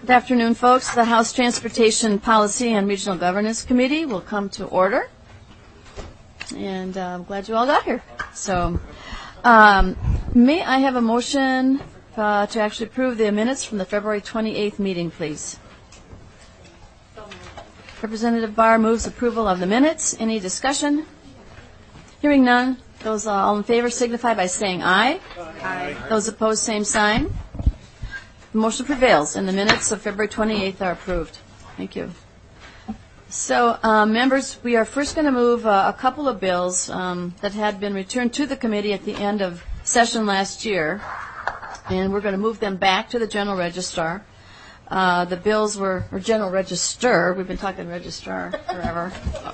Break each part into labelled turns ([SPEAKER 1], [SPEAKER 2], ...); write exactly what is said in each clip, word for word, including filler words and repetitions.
[SPEAKER 1] Good afternoon, folks. The House Transportation Policy and Regional Governance Committee will come to order. And uh, I'm glad you all got here. So, um, may I have a motion uh, to actually approve the minutes from the February twenty-eighth meeting, please? Representative Barr moves approval of the minutes. Any discussion? Hearing none. Those uh, all in favor signify by saying aye. Aye. Those opposed, same sign. The motion prevails, and the minutes of February twenty-eighth are approved. Thank you. So, um, members, we are first going to move uh, a couple of bills um, that had been returned to the committee at the end of session last year, and we're going to move them back to the General Registrar. Uh, the bills were, or General Register, we've been talking Registrar forever.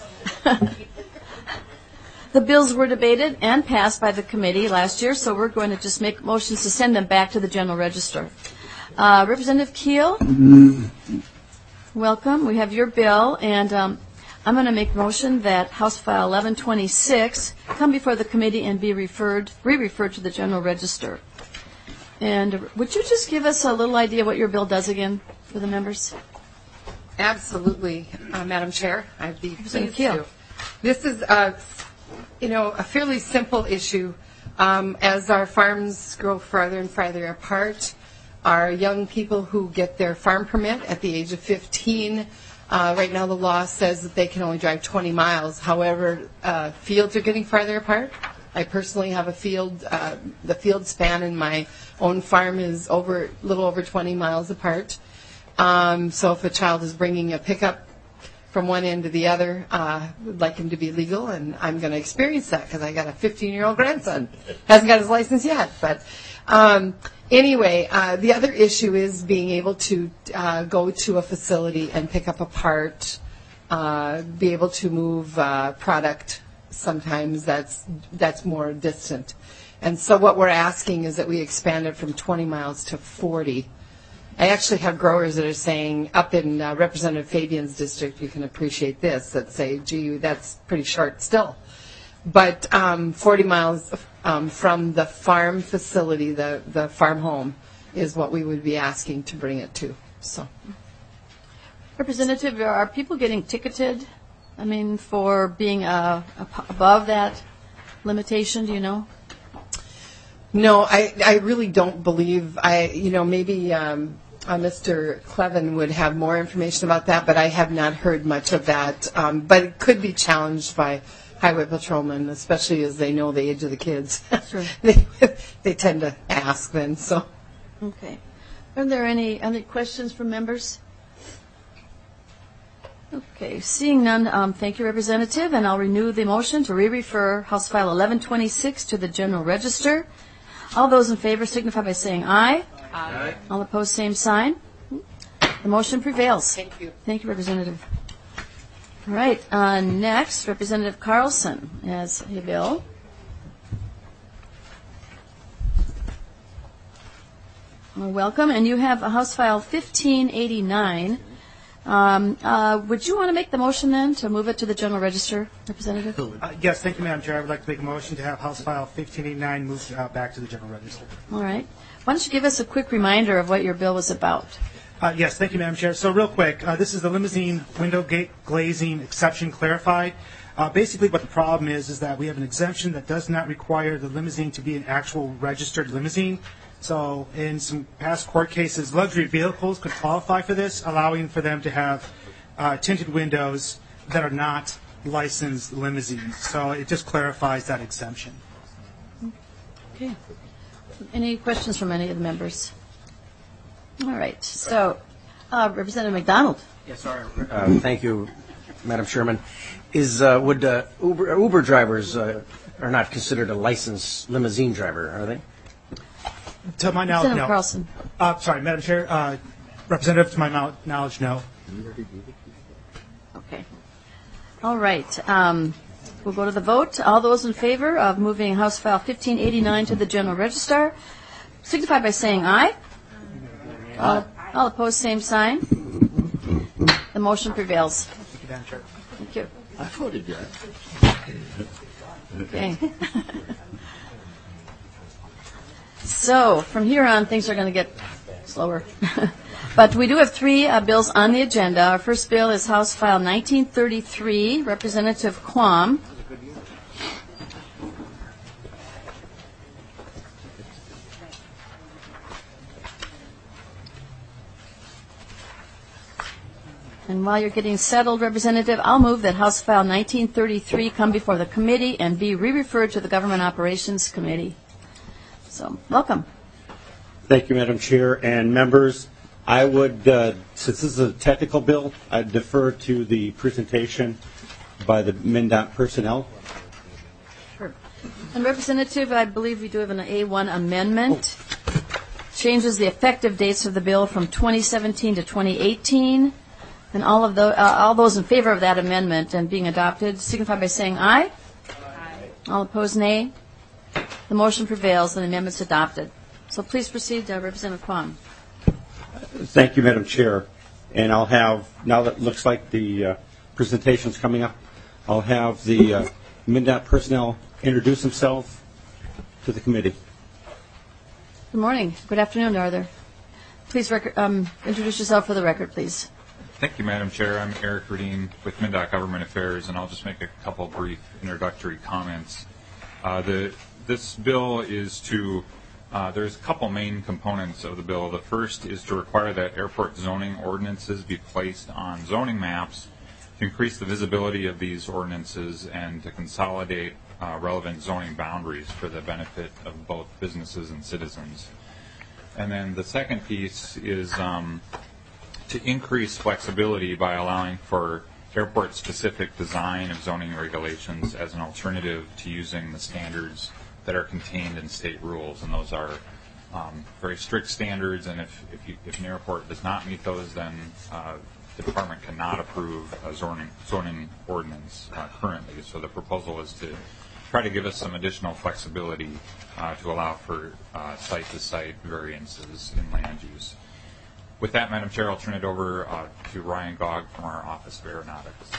[SPEAKER 1] The bills were debated and passed by the committee last year, so we're going to just make motions to send them back to the General Register. Uh, Representative Keel, welcome. We have your bill, and um, I'm going to make a motion that House File eleven twenty-six come before the committee and be referred, re-referred to the General Register. And would you just give us a little idea what your bill does again for the members?
[SPEAKER 2] Absolutely, uh, Madam Chair. I'd be pleased
[SPEAKER 1] to.
[SPEAKER 2] This is, uh, you know, a fairly simple issue. Um, as our farms grow farther and farther apart, our young people who get their farm permit at the age of fifteen, uh, right now the law says that they can only drive twenty miles. However, uh, fields are getting farther apart. I personally have a field, uh, the field span in my own farm is over a little over twenty miles apart. Um, so if a child is bringing a pickup from one end to the other, uh, would like him to be legal, and I'm going to experience that because I got a fifteen-year-old grandson. Hasn't got his license yet, but um, anyway, uh, the other issue is being able to uh, go to a facility and pick up a part, uh, be able to move uh, product. Sometimes that's that's more distant, and so what we're asking is that we expand it from twenty miles to forty. I actually have growers that are saying, up in uh, Representative Fabian's district, you can appreciate this, that say, gee, that's pretty short still. But um, forty miles um, from the farm facility, the, the farm home, is what we would be asking to bring it to. So,
[SPEAKER 1] Representative, are people getting ticketed, I mean, for being uh, above that limitation, do you know?
[SPEAKER 2] No, I, I really don't believe, I, you know, maybe um, uh, Mister Clevin would have more information about that, but I have not heard much of that. Um, but it could be challenged by highway patrolmen, especially as they know the age of the kids.
[SPEAKER 1] Sure.
[SPEAKER 2] they, they tend to ask then, so.
[SPEAKER 1] Okay. Are there any other questions from members? Okay, seeing none, um, thank you, Representative, and I'll renew the motion to re-refer House File eleven twenty-six to the General Register. All those in favor signify by saying aye.
[SPEAKER 2] Aye.
[SPEAKER 1] All opposed, same sign. The motion prevails.
[SPEAKER 2] Thank you.
[SPEAKER 1] Thank you, Representative. All right, uh, next, Representative Carlson has a bill. Well, welcome, and you have a House File fifteen eighty-nine. Um, uh, would you want to make the motion then to move it to the General Register, Representative?
[SPEAKER 3] Uh, yes, thank you, Madam Chair. I would like to make a motion to have House File fifteen eighty-nine moved uh, back to the General Register.
[SPEAKER 1] All right. Why don't you give us a quick reminder of what your bill was about?
[SPEAKER 3] Uh, yes, thank you, Madam Chair. So real quick, uh, this is the limousine window gate glazing exception clarified. Uh, basically what the problem is is that we have an exemption that does not require the limousine to be an actual registered limousine. So in some past court cases, luxury vehicles could qualify for this, allowing for them to have uh, tinted windows that are not licensed limousines. So it just clarifies that exemption.
[SPEAKER 1] Okay. Any questions from any of the members? All right. So, uh, Representative McDonald.
[SPEAKER 4] Yes, sir. Uh, thank you, Madam Chairman. Is uh, would uh, Uber, Uber drivers uh, are not considered a licensed limousine driver, are they?
[SPEAKER 3] To my knowledge, no.
[SPEAKER 1] Carlson.
[SPEAKER 3] Uh, sorry, Madam Chair. Uh, Representative, to my knowledge, no.
[SPEAKER 1] Okay. All right. Um, we'll go to the vote. All those in favor of moving House File fifteen eighty-nine to the General Register signify by saying aye. All, all opposed, same sign. The motion prevails.
[SPEAKER 3] Thank you, Madam Chair.
[SPEAKER 1] Thank you.
[SPEAKER 5] I voted yes.
[SPEAKER 1] Okay. So from here on, things are going to get slower. But we do have three uh, bills on the agenda. Our first bill is House File nineteen thirty-three, Representative Quam. And while you're getting settled, Representative, I'll move that House File nineteen thirty-three come before the committee and be re-referred to the Government Operations Committee. So, welcome.
[SPEAKER 5] Thank you, Madam Chair and members. I would, uh, since this is a technical bill, I'd defer to the presentation by the MnDOT personnel.
[SPEAKER 1] Sure. And Representative, I believe we do have an A one amendment. Oh. Changes the effective dates of the bill from twenty seventeen to twenty eighteen. And all of the, uh, all those in favor of that amendment and being adopted signify by saying aye. Aye. All opposed, nay. The motion prevails and the amendment's adopted. So please proceed, uh, Representative Quam.
[SPEAKER 5] Thank you, Madam Chair. And I'll have, now that it looks like the uh, presentation's coming up, I'll have the uh, MnDOT personnel introduce themselves to the committee.
[SPEAKER 1] Good morning. Good afternoon, Arthur. Please rec- um, introduce yourself for the record, please.
[SPEAKER 6] Thank you, Madam Chair. I'm Eric Rudine with MnDOT Government Affairs, and I'll just make a couple brief introductory comments. Uh, the, this bill is to, uh, there's a couple main components of the bill. The first is to require that airport zoning ordinances be placed on zoning maps to increase the visibility of these ordinances and to consolidate uh, relevant zoning boundaries for the benefit of both businesses and citizens. And then the second piece is um, to increase flexibility by allowing for airport-specific design of zoning regulations as an alternative to using the standards that are contained in state rules. And those are um, very strict standards, and if, if, you, if an airport does not meet those, then uh, the department cannot approve a zoning, zoning ordinance uh, currently. So the proposal is to try to give us some additional flexibility uh, to allow for uh, site-to-site variances in land use. With that, Madam Chair, I'll turn it over uh, to Ryan Gogg from our Office of Aeronautics.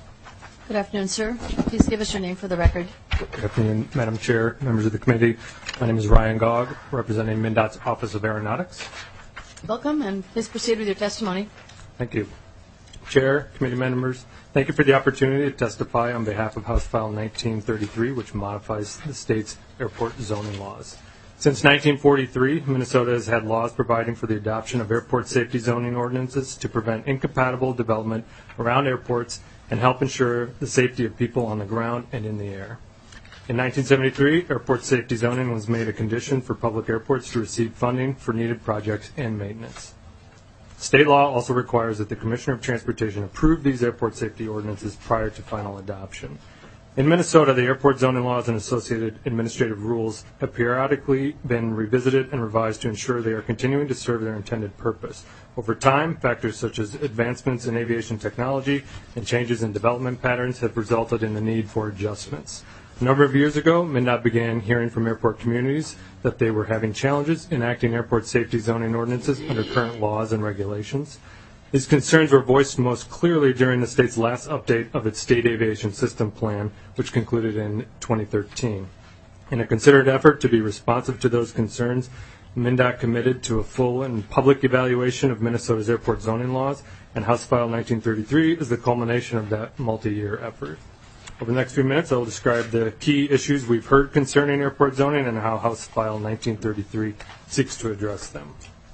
[SPEAKER 1] Good afternoon, sir. Please give us your name for the record.
[SPEAKER 7] Good afternoon, Madam Chair, members of the committee. My name is Ryan Gogg, representing MnDOT's Office of Aeronautics.
[SPEAKER 1] Welcome, and please proceed with your testimony.
[SPEAKER 7] Thank you. Chair, committee members, thank you for the opportunity to testify on behalf of House File nineteen thirty-three, which modifies the state's airport zoning laws. Since nineteen forty-three, Minnesota has had laws providing for the adoption of airport safety zoning ordinances to prevent incompatible development around airports and help ensure the safety of people on the ground and in the air. In nineteen seventy-three, airport safety zoning was made a condition for public airports to receive funding for needed projects and maintenance. State law also requires that the Commissioner of Transportation approve these airport safety ordinances prior to final adoption. In Minnesota, the airport zoning laws and associated administrative rules have periodically been revisited and revised to ensure they are continuing to serve their intended purpose. Over time, factors such as advancements in aviation technology and changes in development patterns have resulted in the need for adjustments. A number of years ago, MnDOT began hearing from airport communities that they were having challenges enacting airport safety zoning ordinances under current laws and regulations. These concerns were voiced most clearly during the state's last update of its State Aviation System Plan, which concluded in twenty thirteen. In a considered effort to be responsive to those concerns, MnDOT committed to a full and public evaluation of Minnesota's airport zoning laws, and House File nineteen thirty-three is the culmination of that multi-year effort. Over the next few minutes, I will describe the key issues we've heard concerning airport zoning and how House File nineteen thirty-three seeks to address them.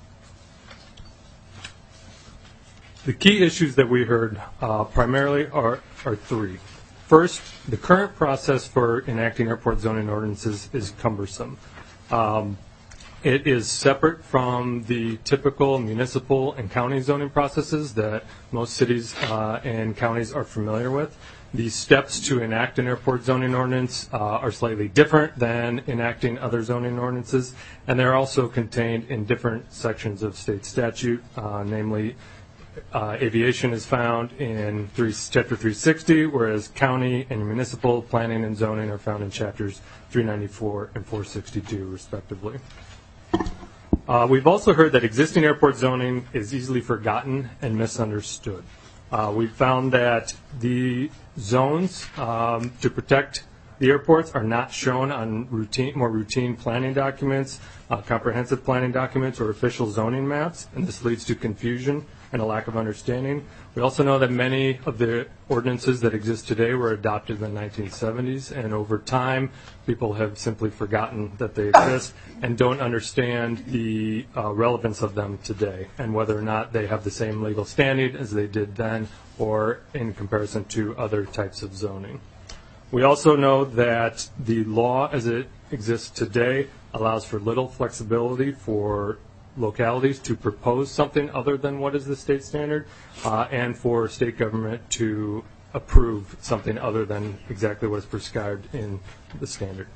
[SPEAKER 7] The key issues that we heard uh, primarily are, are three. First, the current process for enacting airport zoning ordinances is cumbersome. Um, it is separate from the typical municipal and county zoning processes that most cities uh, and counties are familiar with. The steps to enact an airport zoning ordinance uh, are slightly different than enacting other zoning ordinances, and they're also contained in different sections of state statute, uh, namely Uh, aviation is found in three, Chapter three sixty, whereas county and municipal planning and zoning are found in Chapters three ninety-four and four sixty-two, respectively. Uh, we've also heard that existing airport zoning is easily forgotten and misunderstood. Uh, we found that the zones um, to protect The airports are not shown on routine, more routine planning documents, uh, comprehensive planning documents, or official zoning maps, and this leads to confusion and a lack of understanding. We also know that many of the ordinances that exist today were adopted in the nineteen seventies, and over time, people have simply forgotten that they exist and don't understand the uh, relevance of them today, and whether or not they have the same legal standing as they did then, or in comparison to other types of zoning. We also know that the law as it exists today allows for little flexibility for localities to propose something other than what is the state standard, uh, and for state government to approve something other than exactly what is prescribed in the standard.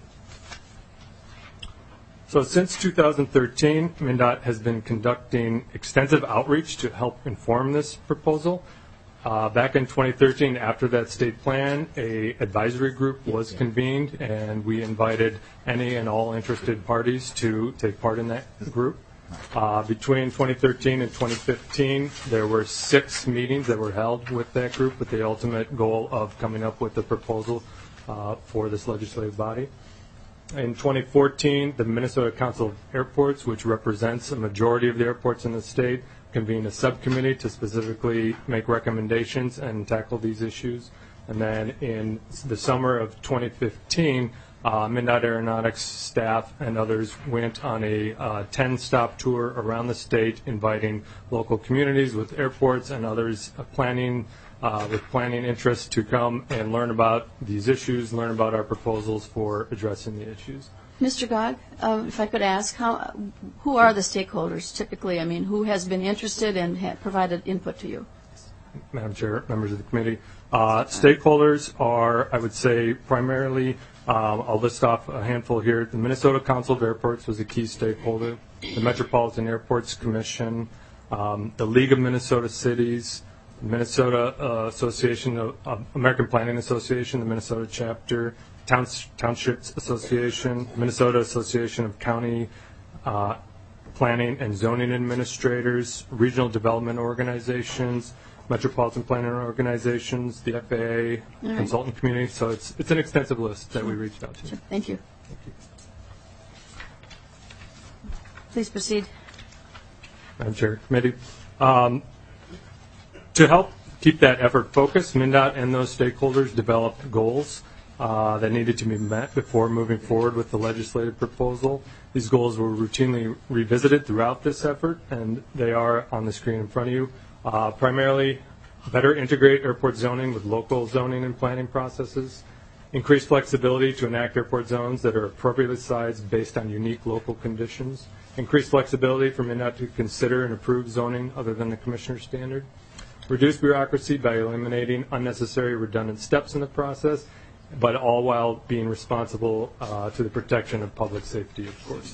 [SPEAKER 7] So since two thousand thirteen, MnDOT has been conducting extensive outreach to help inform this proposal. Uh, back in twenty thirteen, after that state plan, a advisory group was convened, and we invited any and all interested parties to take part in that group. Uh, between twenty thirteen and twenty fifteen, there were six meetings that were held with that group with the ultimate goal of coming up with a proposal uh, for this legislative body. In twenty fourteen, the Minnesota Council of Airports, which represents a majority of the airports in the state, convened a subcommittee to specifically make recommendations and tackle these issues. And then in the summer of twenty fifteen, uh, MnDOT Aeronautics staff and others went on a uh, ten-stop tour around the state, inviting local communities with airports and others uh, planning uh, with planning interests to come and learn about these issues, learn about our proposals for addressing the issues.
[SPEAKER 1] Mister Gog, uh, if I could ask, how, who are the stakeholders typically? I mean, who has been interested and ha- provided input to you?
[SPEAKER 7] Madam Chair, members of the committee, uh, stakeholders are, I would say, primarily, um, I'll list off a handful here. The Minnesota Council of Airports was a key stakeholder, the Metropolitan Airports Commission, um, the League of Minnesota Cities, the Minnesota uh, Association of uh, American Planning Association, the Minnesota chapter, Towns, Townships Association, Minnesota Association of County uh, Planning and Zoning Administrators, Regional Development Organizations, Metropolitan Planning Organizations, the F A A,
[SPEAKER 1] right.
[SPEAKER 7] Consultant Community. So it's it's an extensive list that we reached out to.
[SPEAKER 1] Sure. Thank you.
[SPEAKER 7] Thank you.
[SPEAKER 1] Please proceed.
[SPEAKER 7] Madam Chair, Committee. Um, to help keep that effort focused, MnDOT and those stakeholders developed goals Uh, that needed to be met before moving forward with the legislative proposal. These goals were routinely revisited throughout this effort, and they are on the screen in front of you. Uh, primarily, better integrate airport zoning with local zoning and planning processes, increase flexibility to enact airport zones that are appropriately sized based on unique local conditions, increase flexibility for MnDOT to consider and approve zoning other than the commissioner's standard, reduce bureaucracy by eliminating unnecessary redundant steps in the process, but all while being responsible uh, to the protection of public safety, of course.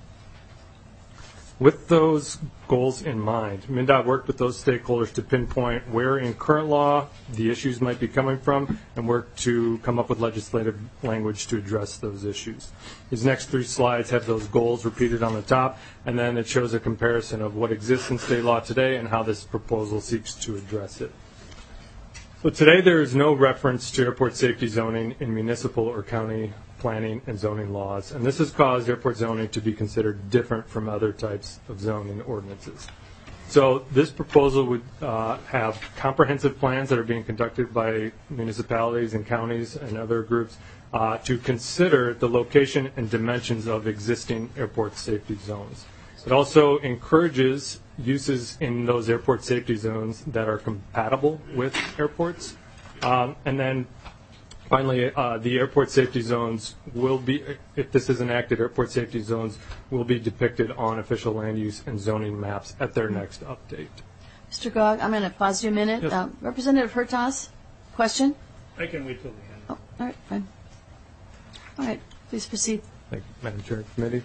[SPEAKER 7] With those goals in mind, MnDOT worked with those stakeholders to pinpoint where in current law the issues might be coming from and work to come up with legislative language to address those issues. These next three slides have those goals repeated on the top, and then it shows a comparison of what exists in state law today and how this proposal seeks to address it. So today there is no reference to airport safety zoning in municipal or county planning and zoning laws, and this has caused airport zoning to be considered different from other types of zoning ordinances. So this proposal would uh, have comprehensive plans that are being conducted by municipalities and counties and other groups uh, to consider the location and dimensions of existing airport safety zones. It also encourages uses in those airport safety zones that are compatible with airports. Um, and then finally, uh, the airport safety zones will be, if this is enacted, airport safety zones will be depicted on official land use and zoning maps at their next update.
[SPEAKER 1] Mister Gog, I'm going to pause you a minute.
[SPEAKER 7] Yes.
[SPEAKER 1] Uh, Representative Hertas, question?
[SPEAKER 8] I can wait till the end.
[SPEAKER 1] Oh, all right, fine. All right, please proceed.
[SPEAKER 7] Thank you, Madam Chair, Committee.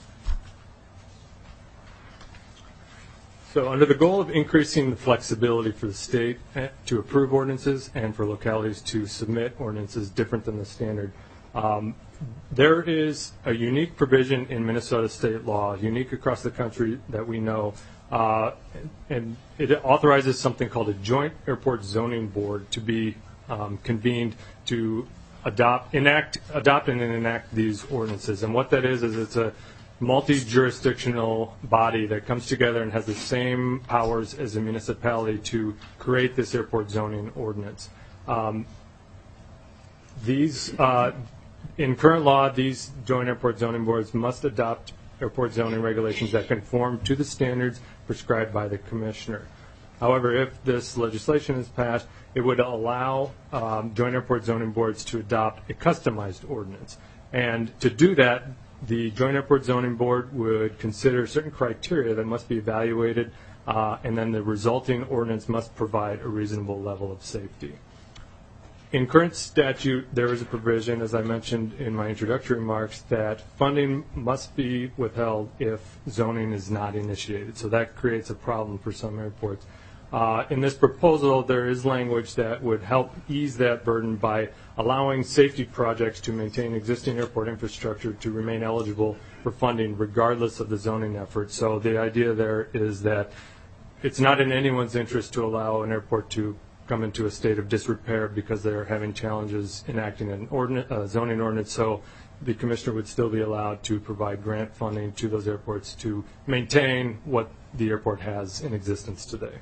[SPEAKER 7] So under the goal of increasing the flexibility for the state to approve ordinances and for localities to submit ordinances different than the standard, um, there is a unique provision in Minnesota state law, unique across the country that we know, uh, and it authorizes something called a joint airport zoning board to be um, convened to adopt, enact, adopt and enact these ordinances. And what that is is it's a multi-jurisdictional body that comes together and has the same powers as a municipality to create this airport zoning ordinance. Um, these, uh, in current law, these joint airport zoning boards must adopt airport zoning regulations that conform to the standards prescribed by the commissioner. However, if this legislation is passed, it would allow um, joint airport zoning boards to adopt a customized ordinance. And to do that, the Joint Airport Zoning Board would consider certain criteria that must be evaluated, uh, and then the resulting ordinance must provide a reasonable level of safety. In current statute, there is a provision, as I mentioned in my introductory remarks, that funding must be withheld if zoning is not initiated. So that creates a problem for some airports. Uh, in this proposal, there is language that would help ease that burden by allowing safety projects to maintain existing airport infrastructure to remain eligible for funding regardless of the zoning effort. So the idea there is that it's not in anyone's interest to allow an airport to come into a state of disrepair because they're having challenges enacting an ordinance, uh, zoning ordinance. So the commissioner would still be allowed to provide grant funding to those airports to maintain what the airport has in existence today.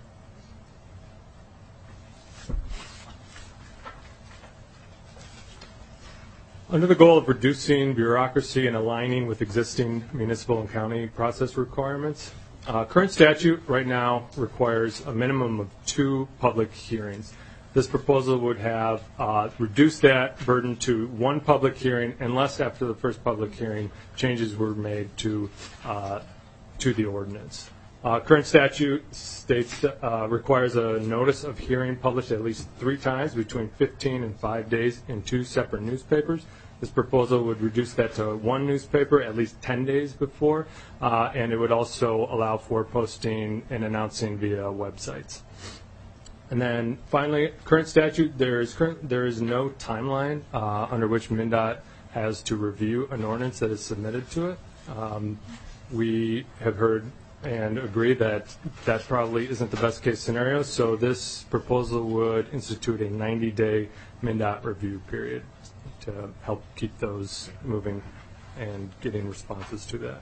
[SPEAKER 7] Under the goal of reducing bureaucracy and aligning with existing municipal and county process requirements, uh, current statute right now requires a minimum of two public hearings. This proposal would have uh, reduced that burden to one public hearing unless after the first public hearing changes were made to, uh, to the ordinance. Uh, current statute states uh, requires a notice of hearing published at least three times between fifteen and five days in two separate newspapers. This proposal would reduce that to one newspaper at least ten days before, uh, and it would also allow for posting and announcing via websites. And then finally, current statute, there is current, there is no timeline uh, under which MnDOT has to review an ordinance that is submitted to it. Um, we have heard and agree that that probably isn't the best case scenario, so this proposal would institute a ninety day MnDOT review period to help keep those moving and getting responses to that.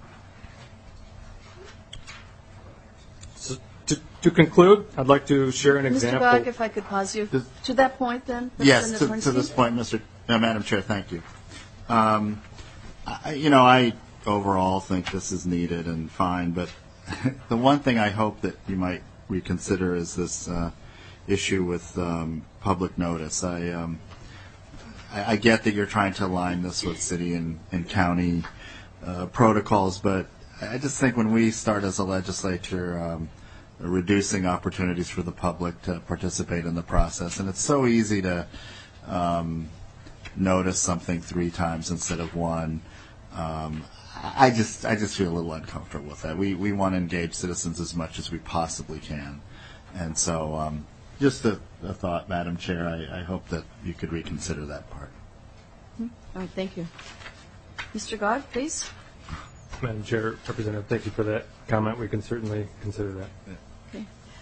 [SPEAKER 7] So to, to conclude, I'd like to share an
[SPEAKER 1] Mister
[SPEAKER 7] example.
[SPEAKER 1] Gog, if I could pause you.
[SPEAKER 8] Does-
[SPEAKER 1] To that point then?
[SPEAKER 8] Yes,
[SPEAKER 1] Representative
[SPEAKER 8] to, to
[SPEAKER 1] Hornstein?
[SPEAKER 8] this point, Mister Uh, Madam Chair, thank you. Um, I, you know, I overall think this is needed and fine, but the one thing I hope that you might reconsider is this uh, issue with um, public notice. I, um, I I get that you're trying to align this with city and, and county uh, protocols, but I just think when we start as a legislature um, reducing opportunities for the public to participate in the process, and it's so easy to um, notice something three times instead of one. Um, I just I just feel a little uncomfortable with that. We we want to engage citizens as much as we possibly can, and so um, just a, a thought, Madam Chair. I, I hope that you could reconsider that part.
[SPEAKER 1] All right, thank you. Mister Gog, please.
[SPEAKER 7] Madam Chair, Representative, thank you for that comment. We can certainly consider that.
[SPEAKER 1] Okay.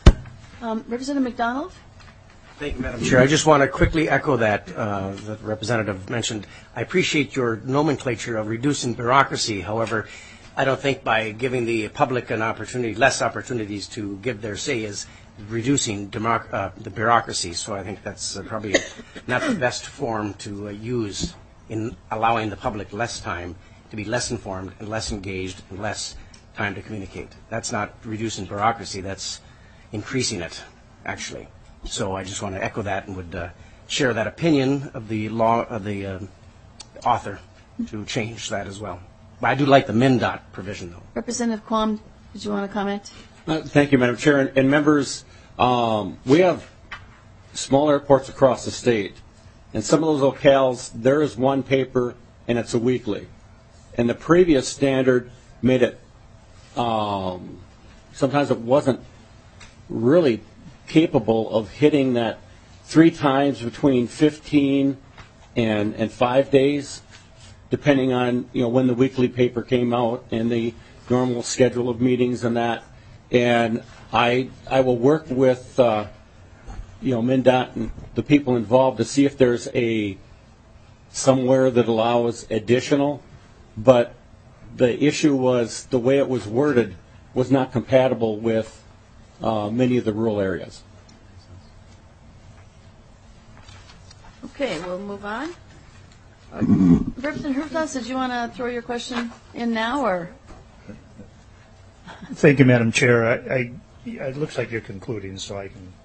[SPEAKER 1] Um, Representative McDonald?
[SPEAKER 4] Thank you, Madam Chair. I just want to quickly echo that uh, the representative mentioned. I appreciate your nomenclature of reducing bureaucracy. However, I don't think by giving the public an opportunity, less opportunities to give their say is reducing democ- uh, the bureaucracy. So I think that's uh, probably not the best form to uh, use in allowing the public less time to be less informed and less engaged and less time to communicate. That's not reducing bureaucracy. That's increasing it, actually. So I just want to echo that and would uh, share that opinion of the law of the uh, author to change that as well. But I do like the MnDOT provision, though.
[SPEAKER 1] Representative Quam, did you want to comment?
[SPEAKER 5] Uh, thank you, Madam Chair. And, and members, um, we have small airports across the state. And some of those locales, there is one paper, and it's a weekly. And the previous standard made it, um, sometimes it wasn't really capable of hitting that three times between fifteen and, and five days, depending on, you know, when the weekly paper came out and the normal schedule of meetings and that. And I I will work with, uh, you know, MnDOT and the people involved to see if there's a somewhere that allows additional, but the issue was the way it was worded was not compatible with uh, many of the rural areas.
[SPEAKER 1] Okay, we'll move on. Representative Hertas, did you want to throw your question in now, or?
[SPEAKER 9] Thank you, Madam Chair. I, I, it looks like you're concluding, so I can.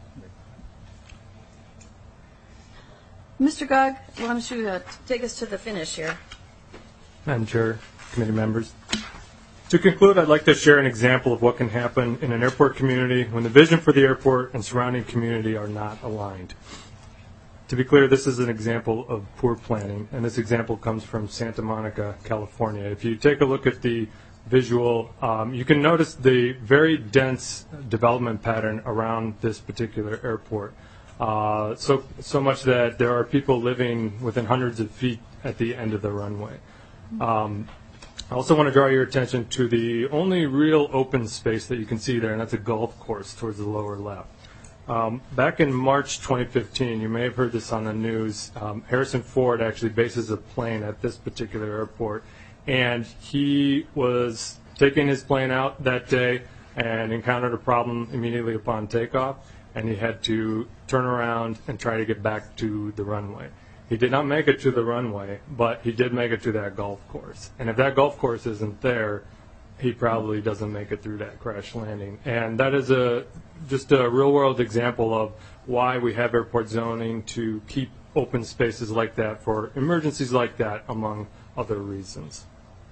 [SPEAKER 1] Mister Gog, why don't you uh, take us to the finish here?
[SPEAKER 7] Madam Chair, committee members. To conclude, I'd like to share an example of what can happen in an airport community when the vision for the airport and surrounding community are not aligned. To be clear, this is an example of poor planning, and this example comes from Santa Monica, California. If you take a look at the visual, um, you can notice the very dense development pattern around this particular airport. Uh, so, so much that there are people living within hundreds of feet at the end of the runway. Um, I also want to draw your attention to the only real open space that you can see there, and that's a golf course towards the lower left. Um, back in March twenty fifteen, you may have heard this on the news, um, Harrison Ford actually bases a plane at this particular airport, and he was taking his plane out that day and encountered a problem immediately upon takeoff, and he had to turn around and try to get back to the runway. He did not make it to the runway, but he did make it to that golf course. And if that golf course isn't there, he probably doesn't make it through that crash landing. And that is a just a real-world example of why we have airport zoning, to keep open spaces like that for emergencies like that, among other reasons.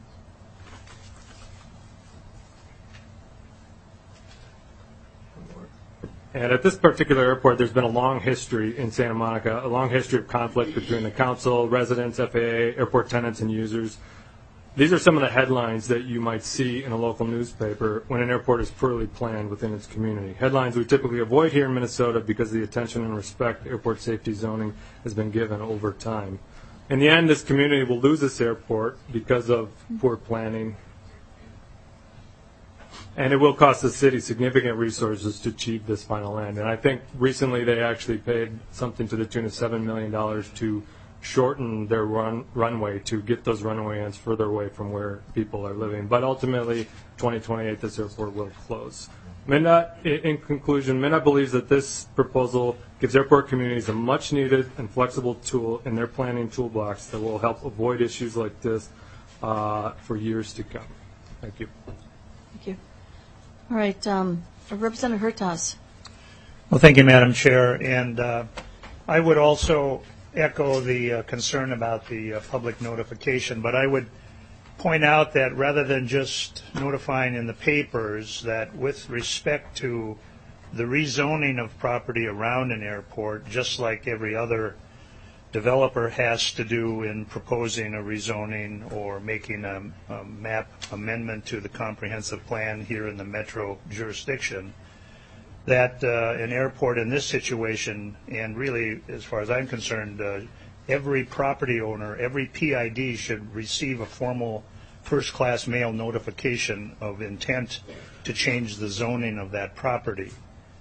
[SPEAKER 7] And at this particular airport, there's been a long history in Santa Monica, a long history of conflict between the council, residents, F A A, airport tenants, and users. These are some of the headlines that you might see in a local newspaper when an airport is poorly planned within its community. Headlines we typically avoid here in Minnesota because the attention and respect airport safety zoning has been given over time. In the end, this community will lose this airport because of poor planning, and it will cost the city significant resources to achieve this final end. And I think recently they actually paid something to the tune of seven million dollars to shorten their run, runway to get those runway ends further away from where people are living. But ultimately, twenty twenty-eight, this airport will close. MnDOT, in conclusion, MnDOT believes that this proposal gives airport communities a much-needed and flexible tool in their planning toolbox that will help avoid issues like this uh, for years to come. Thank you.
[SPEAKER 1] Thank you. All right, um, Representative Hertas.
[SPEAKER 9] Well, thank you, Madam Chair. And uh, I would also echo the uh, concern about the uh, public notification, but I would point out that rather than just notifying in the papers, that with respect to the rezoning of property around an airport, just like every other developer has to do in proposing a rezoning or making a, a map amendment to the comprehensive plan here in the metro jurisdiction, that uh, an airport in this situation, and really, as far as I'm concerned, uh, every property owner, every P I D should receive a formal first-class mail notification of intent to change the zoning of that property.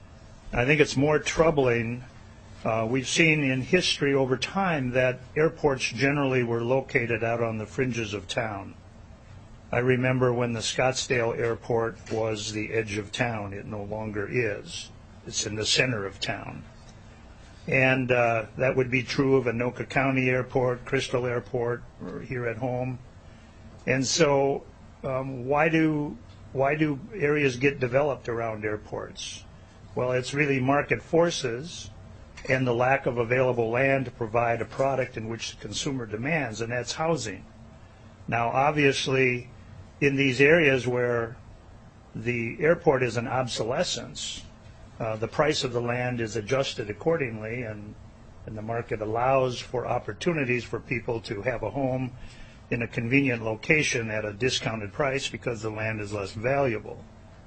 [SPEAKER 9] I think it's more troubling. Uh, we've seen in history over time that airports generally were located out on the fringes of town. I remember when the Scottsdale Airport was the edge of town. It no longer is. It's in the center of town. And uh, that would be true of Anoka County Airport, Crystal Airport, or here at home. And so um, why do why do areas get developed around airports? Well, it's really market forces and the lack of available land to provide a product in which the consumer demands, and that's housing. Now, obviously, in these areas where the airport is an obsolescence, uh, the price of the land is adjusted accordingly, and, and the market allows for opportunities for people to have a home in a convenient location at a discounted price because the land is less valuable.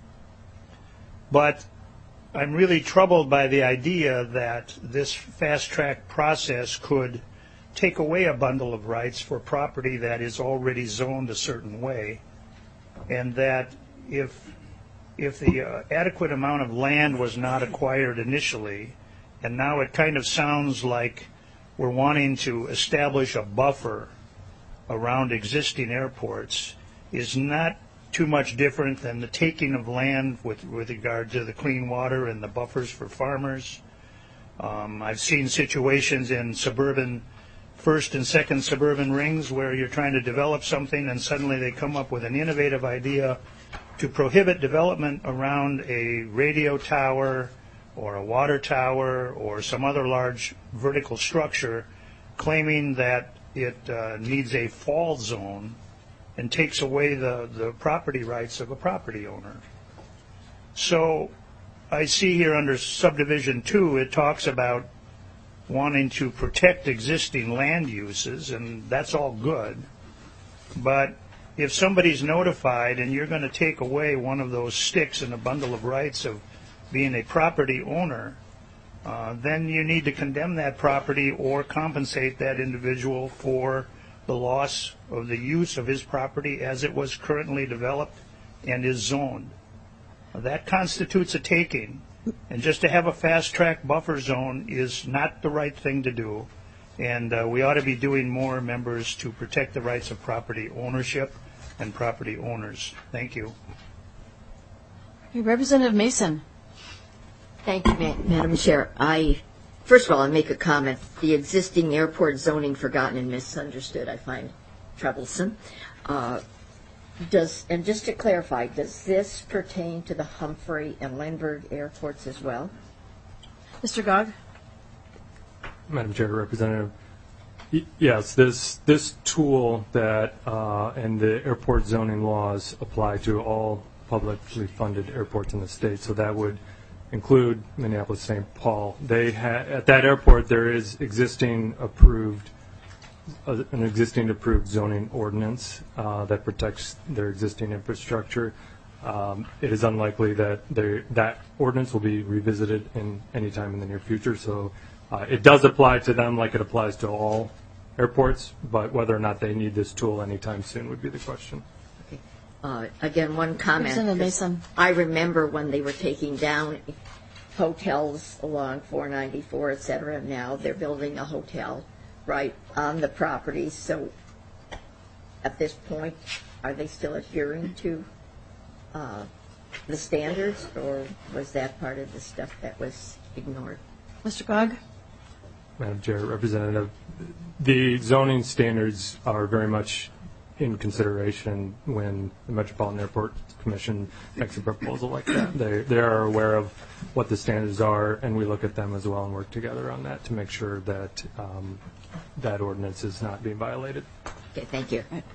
[SPEAKER 9] But I'm really troubled by the idea that this fast-track process could take away a bundle of rights for property that is already zoned a certain way, and that if if the uh, adequate amount of land was not acquired initially, and now it kind of sounds like we're wanting to establish a buffer around existing airports is not too much different than the taking of land with, with regard to the clean water and the buffers for farmers. Um, I've seen situations in suburban, first and second suburban rings where you're trying to develop something and suddenly they come up with an innovative idea to prohibit development around a radio tower or a water tower or some other large vertical structure, claiming that it uh, needs a fall zone and takes away the, the property rights of a property owner. So I see here under subdivision two, it talks about wanting to protect existing land uses, and that's all good. But if somebody's notified and you're going to take away one of those sticks in a bundle of rights of being a property owner, uh, then you need to condemn that property or compensate that individual for the loss of the use of his property as it was currently developed and is zoned. That constitutes a taking, and just to have a fast-track buffer zone is not the right thing to do, and uh, we ought to be doing more, members, to protect the rights of property ownership and property owners. Thank you.
[SPEAKER 1] Representative Mason.
[SPEAKER 10] Thank you, Ma- Madam Chair. I, first of all, I make a comment. The existing airport zoning forgotten and misunderstood I find troublesome. Uh, Does and just to clarify, does this pertain to the Humphrey and Lindbergh airports as well?
[SPEAKER 1] Mister Gog?
[SPEAKER 7] Madam Chair, Representative, y- yes, this this tool that uh, and the airport zoning laws apply to all publicly funded airports in the state. So that would include Minneapolis Saint Paul. They ha- at that airport there is existing approved. Uh, an existing approved zoning ordinance uh, that protects their existing infrastructure. Um, it is unlikely that that ordinance will be revisited in any time in the near future. So uh, it does apply to them like it applies to all airports, but whether or not they need this tool anytime soon would be the question.
[SPEAKER 10] Okay. Uh, again, one comment.
[SPEAKER 1] Representative Mason.
[SPEAKER 10] I remember when they were taking down hotels along four ninety-four, et cetera. Now they're building a hotel right on the property. So at this point, are they still adhering to uh, the standards, or was that part of the stuff that was ignored?
[SPEAKER 1] Mister Gog?
[SPEAKER 7] Madam Chair, Representative, the zoning standards are very much in consideration when the Metropolitan Airport Commission makes a proposal like that. They they are aware of what the standards are, and we look at them as well and work together on that to make sure that um, that ordinance is not being violated.
[SPEAKER 10] Okay, thank you.
[SPEAKER 1] Right.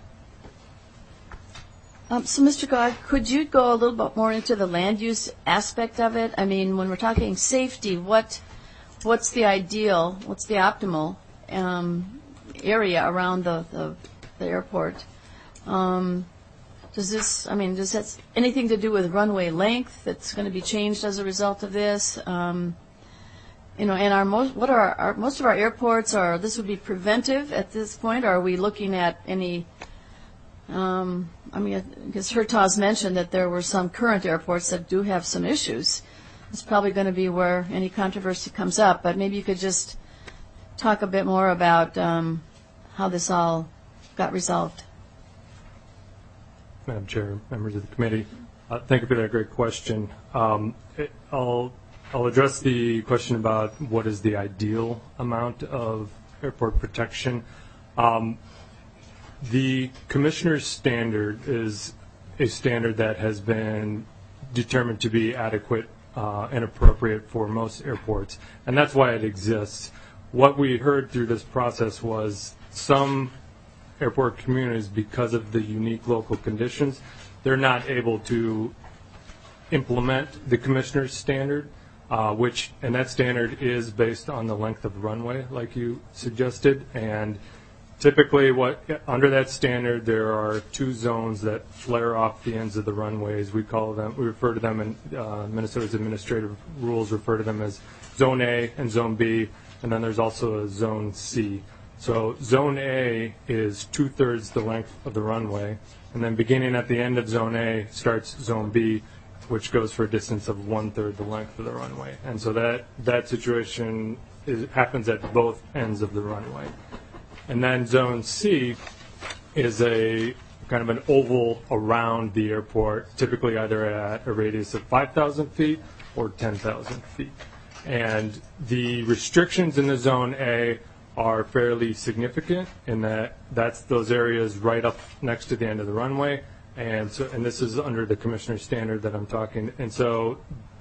[SPEAKER 1] Um, so, Mister Gog, could you go a little bit more into the land use aspect of it? I mean, when we're talking safety, what what's the ideal, what's the optimal um, area around the, the, the airport? Um, does this, I mean, does that anything to do with runway length that's going to be changed as a result of this? Um, You know, and our most, what are our, our, most of our airports are, this would be preventive at this point, or are we looking at any, um, I mean, because Hertaz mentioned that there were some current airports that do have some issues. It's probably going to be where any controversy comes up, but maybe you could just talk a bit more about um, how this all got resolved.
[SPEAKER 7] Madam Chair, members of the committee, uh, thank you for that great question. Um, it, I'll I'll address the question about what is the ideal amount of airport protection. Um, the commissioner's standard is a standard that has been determined to be adequate uh, and appropriate for most airports, and that's why it exists. What we heard through this process was some airport communities, because of the unique local conditions, they're not able to implement the commissioner's standard. Uh, which, and that standard is based on the length of the runway, like you suggested. And typically, what under that standard, there are two zones that flare off the ends of the runways. We call them, we refer to them in uh, Minnesota's administrative rules, refer to them as Zone A and Zone B, and then there's also a Zone C. So Zone A is two-thirds the length of the runway, and then beginning at the end of Zone A starts Zone B, which goes for a distance of one-third the length of the runway. And so that, that situation is, happens at both ends of the runway. And then Zone C is a kind of an oval around the airport, typically either at a radius of five thousand feet or ten thousand feet. And the restrictions in the Zone A are fairly significant in that that's those areas right up next to the end of the runway. And so, and this is under the commissioner's standard that I'm talking. And so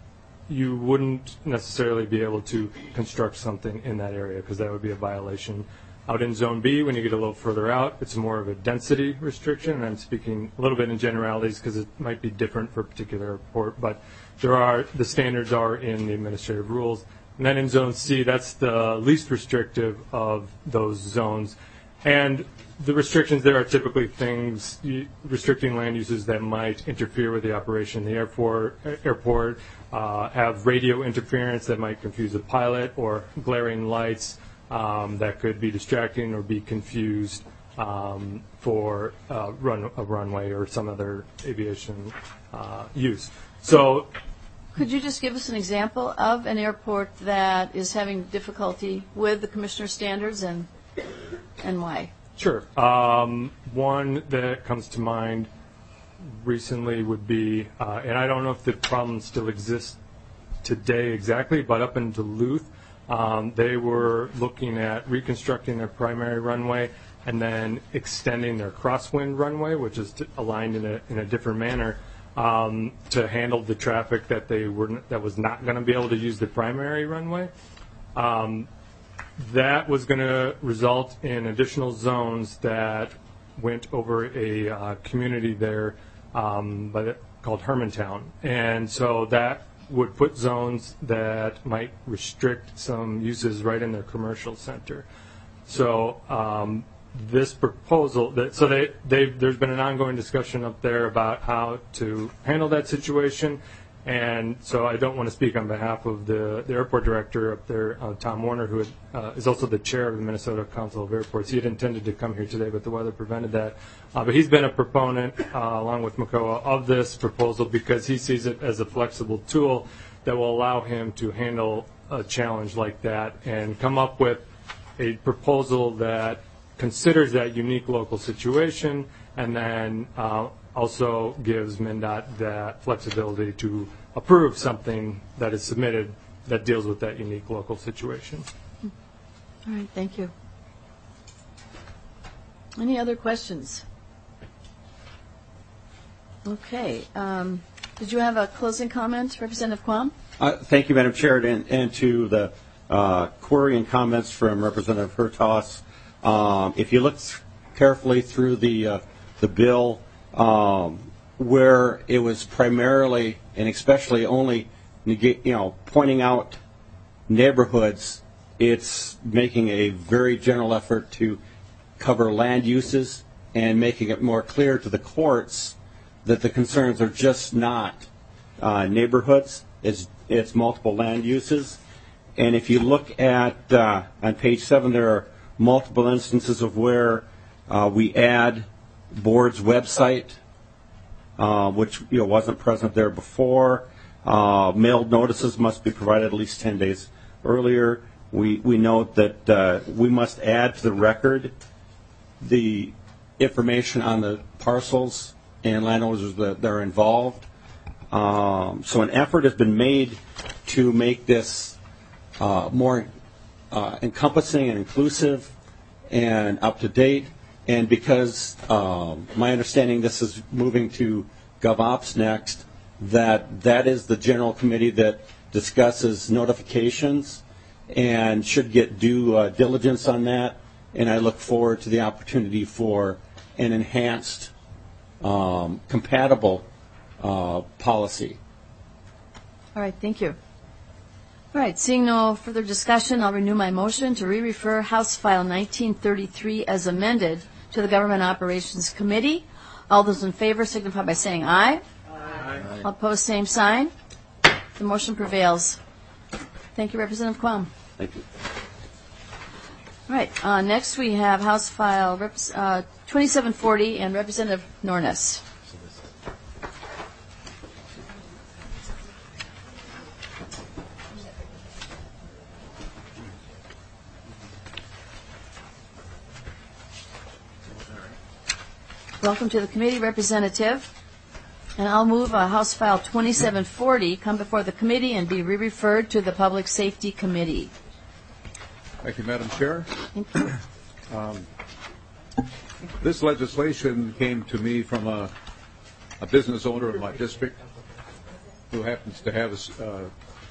[SPEAKER 7] you wouldn't necessarily be able to construct something in that area because that would be a violation. Out in Zone B, when you get a little further out, it's more of a density restriction. And I'm speaking a little bit in generalities because it might be different for a particular airport, but there are, the standards are in the administrative rules. And then in Zone C, that's the least restrictive of those zones. And the restrictions there are typically things restricting land uses that might interfere with the operation of the airport, airport uh, have radio interference that might confuse the pilot, or glaring lights um, that could be distracting or be confused um, for uh, run, a runway or some other aviation uh, use. So,
[SPEAKER 1] could you just give us an example of an airport that is having difficulty with the commissioner's standards, and and why?
[SPEAKER 7] Sure. Um, one that comes to mind recently would be, uh, and I don't know if the problem still exists today exactly, but up in Duluth, um, they were looking at reconstructing their primary runway and then extending their crosswind runway, which is t- aligned in a in a different manner, um, to handle the traffic that they were that was not going to be able to use the primary runway. Um, That was going to result in additional zones that went over a uh, community there um, by the, called Hermantown. And so that would put zones that might restrict some uses right in their commercial center. So um, this proposal, that, so they, they, there's been an ongoing discussion up there about how to handle that situation. And so I don't want to speak on behalf of the, the airport director up there, uh, Tom Warner, who had, uh, is also the chair of the Minnesota Council of Airports. He had intended to come here today, but the weather prevented that. Uh, but he's been a proponent, uh, along with MCOA, of this proposal because he sees it as a flexible tool that will allow him to handle a challenge like that and come up with a proposal that considers that unique local situation and then uh, also gives MnDOT that flexibility to approve something that is submitted that deals with that unique local situation.
[SPEAKER 1] All right, thank you. Any other questions? Okay. Um, did you have a closing comment, Representative Quam?
[SPEAKER 5] Uh, thank you, Madam Chair, and, and to the uh, query and comments from Representative Hertaus. Um, if you look th- carefully through the uh, the bill, Um, where it was primarily and especially only, you know, pointing out neighborhoods, it's making a very general effort to cover land uses and making it more clear to the courts that the concerns are just not uh, neighborhoods, it's, it's multiple land uses. And if you look at, uh, on page seven, there are multiple instances of where uh, we add board's website, uh, which you know wasn't present there before. Uh, mailed notices must be provided at least ten days earlier. We we note that uh, we must add to the record the information on the parcels and landowners that, that are involved. Um, so an effort has been made to make this uh, more uh, encompassing and inclusive and up to date. And because um, my understanding this is moving to GovOps next, that that is the general committee that discusses notifications and should get due uh, diligence on that. And I look forward to the opportunity for an enhanced, um, compatible uh, policy.
[SPEAKER 1] All right, thank you. All right, seeing no further discussion, I'll renew my motion to re-refer House File nineteen thirty-three as amended to the Government Operations Committee. All those in favor signify by saying aye. Aye. All opposed, same sign. The motion prevails. Thank you, Representative Quam.
[SPEAKER 5] Thank you.
[SPEAKER 1] All right, uh, next we have House File uh, twenty-seven forty and Representative Nornes. Welcome to the committee, Representative. And I'll move uh, House File twenty-seven forty come before the committee and be re-referred to the Public Safety Committee.
[SPEAKER 11] Thank you, Madam Chair.
[SPEAKER 1] Thank you.
[SPEAKER 11] Um, this legislation came to me from a, a business owner in my district who happens to have a, uh,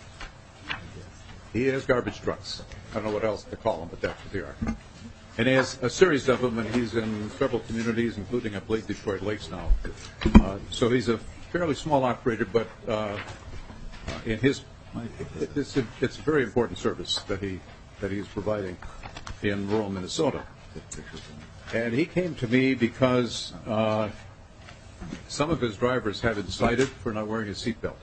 [SPEAKER 11] he has garbage trucks. I don't know what else to call them, but that's what they are. And he has a series of them, and he's in several communities, including, I believe, Detroit Lakes now. Uh, so he's a fairly small operator, but uh, in his, it's a, it's a very important service that he that he's providing in rural Minnesota. And he came to me because uh, some of his drivers have been cited for not wearing a seatbelt.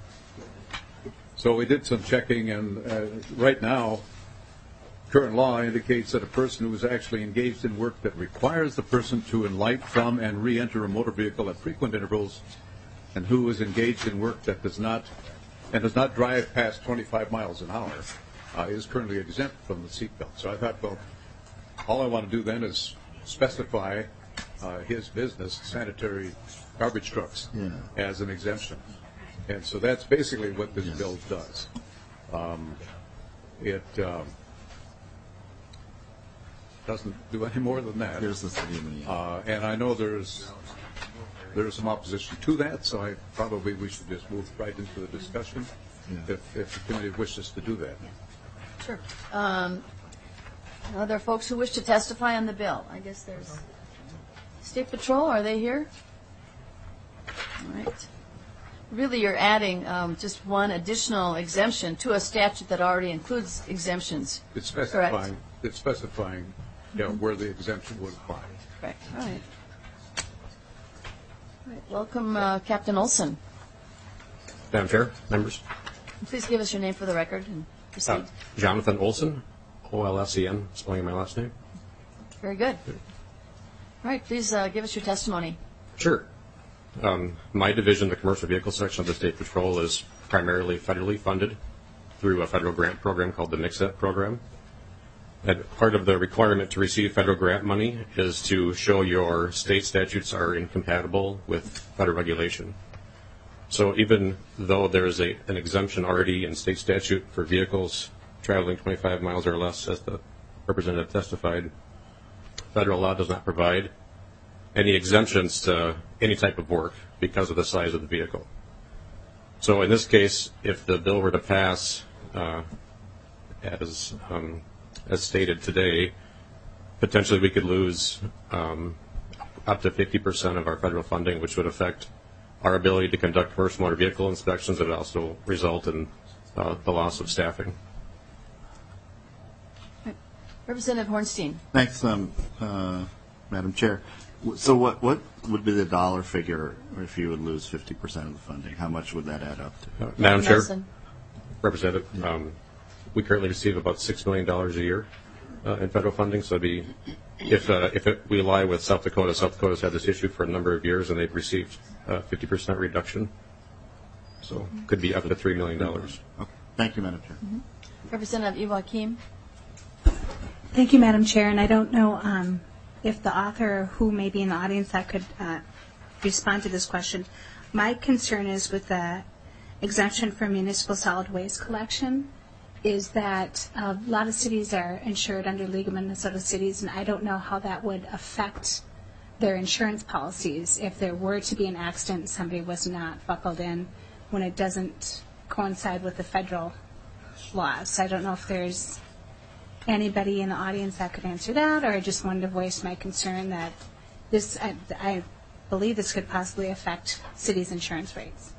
[SPEAKER 11] So we did some checking, and uh, right now, current law indicates that a person who is actually engaged in work that requires the person to alight from and re-enter a motor vehicle at frequent intervals, and who is engaged in work that does not and does not drive past twenty-five miles an hour, uh, is currently exempt from the seatbelt. So I thought, well, all I want to do then is specify uh, his business, sanitary garbage trucks, yeah. as an exemption. And so that's basically what this yes. bill does. Um, it um, doesn't do any more than that.
[SPEAKER 8] Here's the city of
[SPEAKER 11] uh, and I know there's there's some opposition to that, so I probably we should just move right into the discussion yeah. if, if the committee wishes to do that.
[SPEAKER 1] Sure. Um, are there folks who wish to testify on the bill? I guess there's State Patrol. Are they here? All right. Really, you're adding um, just one additional exemption to a statute that already includes exemptions.
[SPEAKER 11] It's specifying.
[SPEAKER 1] Correct?
[SPEAKER 11] It's specifying, you know, where the exemption would apply.
[SPEAKER 1] Correct. All right. All right. Welcome, uh, Captain Olson.
[SPEAKER 12] Madam Chair, members.
[SPEAKER 1] Please give us your name for the record and proceed.
[SPEAKER 12] Uh, Jonathan Olson, O L S E N, spelling my last name.
[SPEAKER 1] Very good. All right. Please uh, give us your testimony.
[SPEAKER 12] Sure. Um, my division, the commercial vehicle section of the State Patrol, is primarily federally funded through a federal grant program called the M C S E T program. And part of the requirement to receive federal grant money is to show your state statutes are incompatible with federal regulation. So even though there is a, an exemption already in state statute for vehicles traveling twenty-five miles or less, as the representative testified, federal law does not provide any exemptions to any type of work because of the size of the vehicle. So in this case, if the bill were to pass uh, as um, as stated today, potentially we could lose um, up to fifty percent of our federal funding, which would affect our ability to conduct commercial motor vehicle inspections. It would also result in uh, the loss of staffing.
[SPEAKER 1] Representative Hornstein.
[SPEAKER 8] Thanks, um, uh, Madam Chair. So what, what would be the dollar figure if you would lose fifty percent of the funding? How much would that add up to?
[SPEAKER 12] Uh, Madam Chair, Representative, yeah. um, we currently receive about six million dollars a year uh, in federal funding. So it'd be, if, uh, if it, we lie with South Dakota, South Dakota's had this issue for a number of years, and they've received a fifty percent reduction. So it could be up to three million dollars.
[SPEAKER 8] Okay. Thank you, Madam Chair.
[SPEAKER 1] Mm-hmm. Representative Iwakim.
[SPEAKER 13] Thank you, Madam Chair. And I don't know um, if the author who may be in the audience that could uh, respond to this question. My concern is with the exemption for municipal solid waste collection is that a lot of cities are insured under League of Minnesota Cities, and I don't know how that would affect their insurance policies if there were to be an accident and somebody was not buckled in when it doesn't coincide with the federal laws. So I don't know if there's anybody in the audience that could answer that, or I just wanted to voice my concern that this, I, I believe this could possibly affect cities' insurance rates.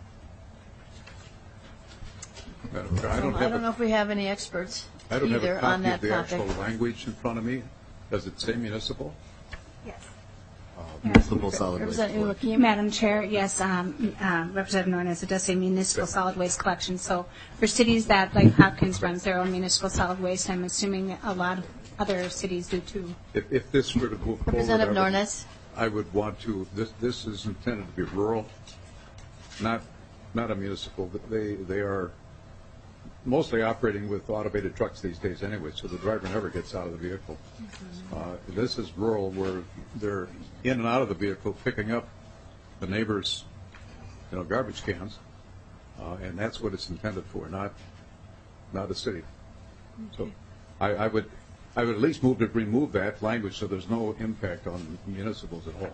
[SPEAKER 11] Madam Chair, I don't,
[SPEAKER 1] I
[SPEAKER 11] have
[SPEAKER 1] don't
[SPEAKER 11] a,
[SPEAKER 1] know if we have any experts
[SPEAKER 11] I don't
[SPEAKER 1] either
[SPEAKER 11] have a
[SPEAKER 1] on
[SPEAKER 11] copy
[SPEAKER 1] that
[SPEAKER 11] of the
[SPEAKER 1] topic.
[SPEAKER 11] actual language in front of me. Does it say municipal?
[SPEAKER 13] Yes.
[SPEAKER 8] Uh, municipal solid waste.
[SPEAKER 1] Representative Iwakim.
[SPEAKER 13] Madam Chair, yes, um, uh, Representative Nornes, it does say municipal solid waste collection. So for cities that, like Hopkins runs their own municipal solid waste, I'm assuming a lot of other cities do too.
[SPEAKER 11] If, if this were to move forward,
[SPEAKER 1] Representative
[SPEAKER 11] I would,
[SPEAKER 1] Nornes.
[SPEAKER 11] I would want to. This this is intended to be rural, not not a municipal. They they are mostly operating with automated trucks these days anyway, so the driver never gets out of the vehicle. Uh, this is rural where they're in and out of the vehicle picking up the neighbor's, you know, garbage cans, uh, and that's what it's intended for, not not a city. So I, I would I would at least move to remove that language so there's no impact on municipals at all.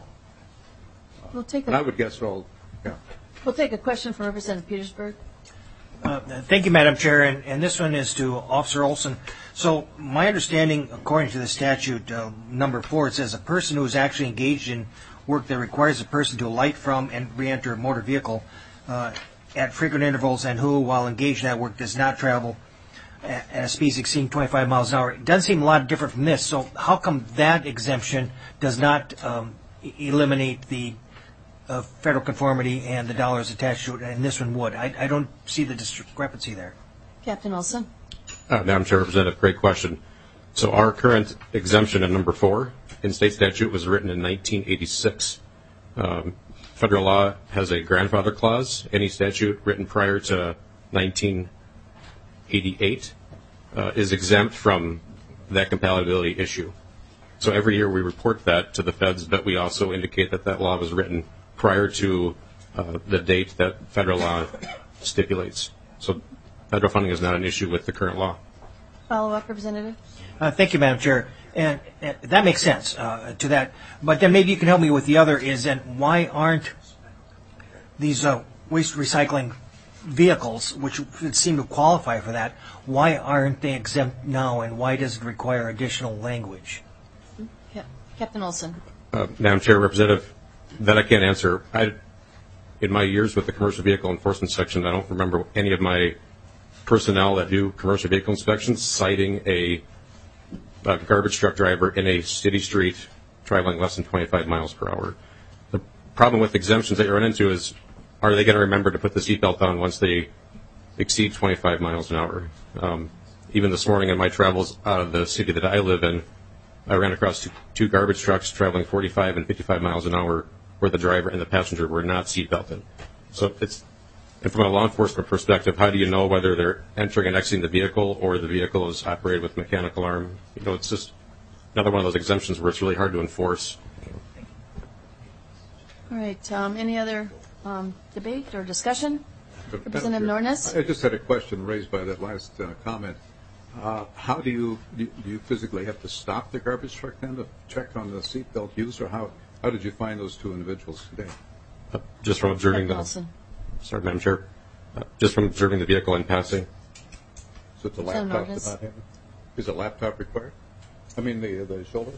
[SPEAKER 11] Uh,
[SPEAKER 1] We'll take
[SPEAKER 11] and I
[SPEAKER 1] a,
[SPEAKER 11] would guess all, yeah.
[SPEAKER 1] we'll take a question from Representative Petersburg.
[SPEAKER 14] Uh, Thank you, Madam Chair, and, and this one is to Officer Olson. So my understanding, according to the statute, uh, number four, it says a person who is actually engaged in work that requires a person to alight from and re-enter a motor vehicle uh, at frequent intervals and who, while engaged in that work, does not travel at, at a speed exceeding twenty-five miles an hour. It doesn't seem a lot different from this. So how come that exemption does not um, e- eliminate the of federal conformity and the dollars attached to it, and this one would? I, I don't see the discrepancy there.
[SPEAKER 1] Captain Olson.
[SPEAKER 12] Uh, Madam Chair, Representative, great question. So our current exemption in number four in state statute was written in nineteen eighty-six. Um, federal law has a grandfather clause. Any statute written prior to nineteen eighty-eight uh, is exempt from that compatibility issue. So every year we report that to the feds, but we also indicate that that law was written prior to uh, the date that federal law stipulates. So federal funding is not an issue with the current law.
[SPEAKER 1] Follow up, Representative.
[SPEAKER 14] Uh, thank you, Madam Chair. And, and that makes sense uh, to that. But then maybe you can help me with the other is that why aren't these uh, waste recycling vehicles, which would seem to qualify for that, why aren't they exempt now, and why does it require additional language?
[SPEAKER 1] Yeah. Captain Olson.
[SPEAKER 12] Uh, Madam Chair, Representative, that I can't answer. I, in my years with the Commercial Vehicle Enforcement Section, I don't remember any of my personnel that do commercial vehicle inspections citing a, a garbage truck driver in a city street traveling less than twenty-five miles per hour. The problem with exemptions that you run into is, are they going to remember to put the seatbelt on once they exceed twenty-five miles an hour? Um, even this morning in my travels out of the city that I live in, I ran across two, two garbage trucks traveling forty-five and fifty-five miles an hour where the driver and the passenger were not seatbelted. So it's, and from a law enforcement perspective, how do you know whether they're entering and exiting the vehicle or the vehicle is operated with mechanical arm? You know, it's just another one of those exemptions where it's really hard to enforce.
[SPEAKER 1] All right. Um, any other um, debate or discussion? Representative Nornes.
[SPEAKER 11] I just had a question raised by that last uh, comment. Uh, how do you, do you physically have to stop the garbage truck then to check on the seatbelt use, or how, how did you find those two individuals today?
[SPEAKER 12] Uh, just from observing the, sorry, Madam Chair, uh, just from observing the vehicle in passing.
[SPEAKER 11] So it's a laptop does not have it? Is a laptop required? I mean the the shoulder?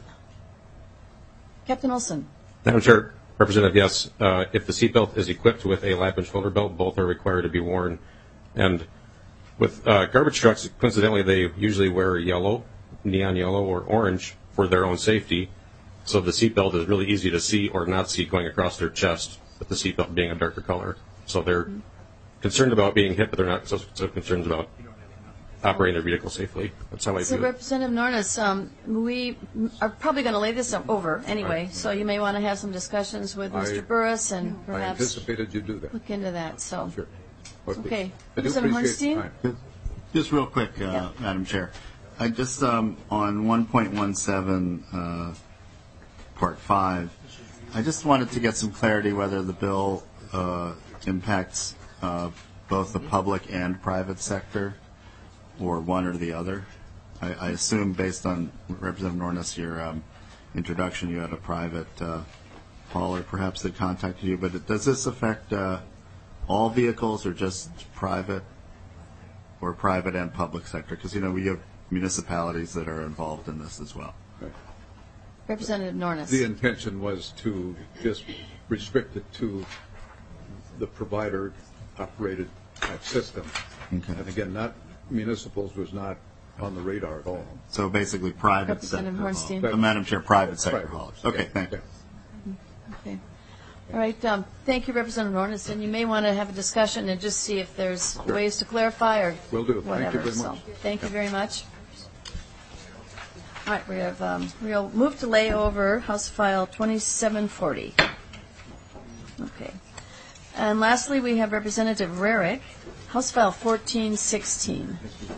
[SPEAKER 1] Captain Olson.
[SPEAKER 12] Madam Chair, Representative, yes. Uh, if the seatbelt is equipped with a lap and shoulder belt, both are required to be worn. And with uh, garbage trucks, coincidentally, they usually wear yellow, neon yellow, or orange for their own safety. So the seatbelt is really easy to see or not see going across their chest, with the seatbelt being a darker color. So they're mm-hmm. concerned about being hit, but they're not so, so concerned about operating their vehicle safely. That's how I
[SPEAKER 1] so
[SPEAKER 12] view it.
[SPEAKER 1] Representative Nornes, um, we are probably going to lay this over anyway, right. So you may want to have some discussions with I, Mister Burris and yeah. perhaps
[SPEAKER 11] I anticipated you do that.
[SPEAKER 1] Look into that. So
[SPEAKER 11] sure.
[SPEAKER 1] Okay. Representative Hornstein.
[SPEAKER 8] Just real quick, uh, yeah. Madam Chair. I just um, on one point one seven, uh, Part five, I just wanted to get some clarity whether the bill uh, impacts uh, both the public and private sector, or one or the other. I, I assume, based on Representative Nornes, your um, introduction, you had a private uh, hauler perhaps that contacted you. But does this affect uh, all vehicles or just private, or private and public sector? Because, you know, we have municipalities that are involved in this as well.
[SPEAKER 11] Right.
[SPEAKER 1] Representative Nornes.
[SPEAKER 11] The intention was to just restrict it to the provider-operated type system.
[SPEAKER 8] Okay.
[SPEAKER 11] And again, not municipals was not on the radar at all.
[SPEAKER 8] So basically private sector haulers. Uh, Madam Chair, private sector haulers. Okay, yeah. Thank you.
[SPEAKER 1] Okay. All right. Um, thank you, Representative Nornes. And you may want to have a discussion and just see if there's
[SPEAKER 11] sure.
[SPEAKER 1] ways to clarify or
[SPEAKER 11] Will do.
[SPEAKER 1] whatever.
[SPEAKER 11] Thank you very much.
[SPEAKER 1] So, thank you very much. All right. We have um, we'll move to lay over House File twenty-seven forty. Okay. And lastly, we have Representative Rarick, House File fourteen sixteen.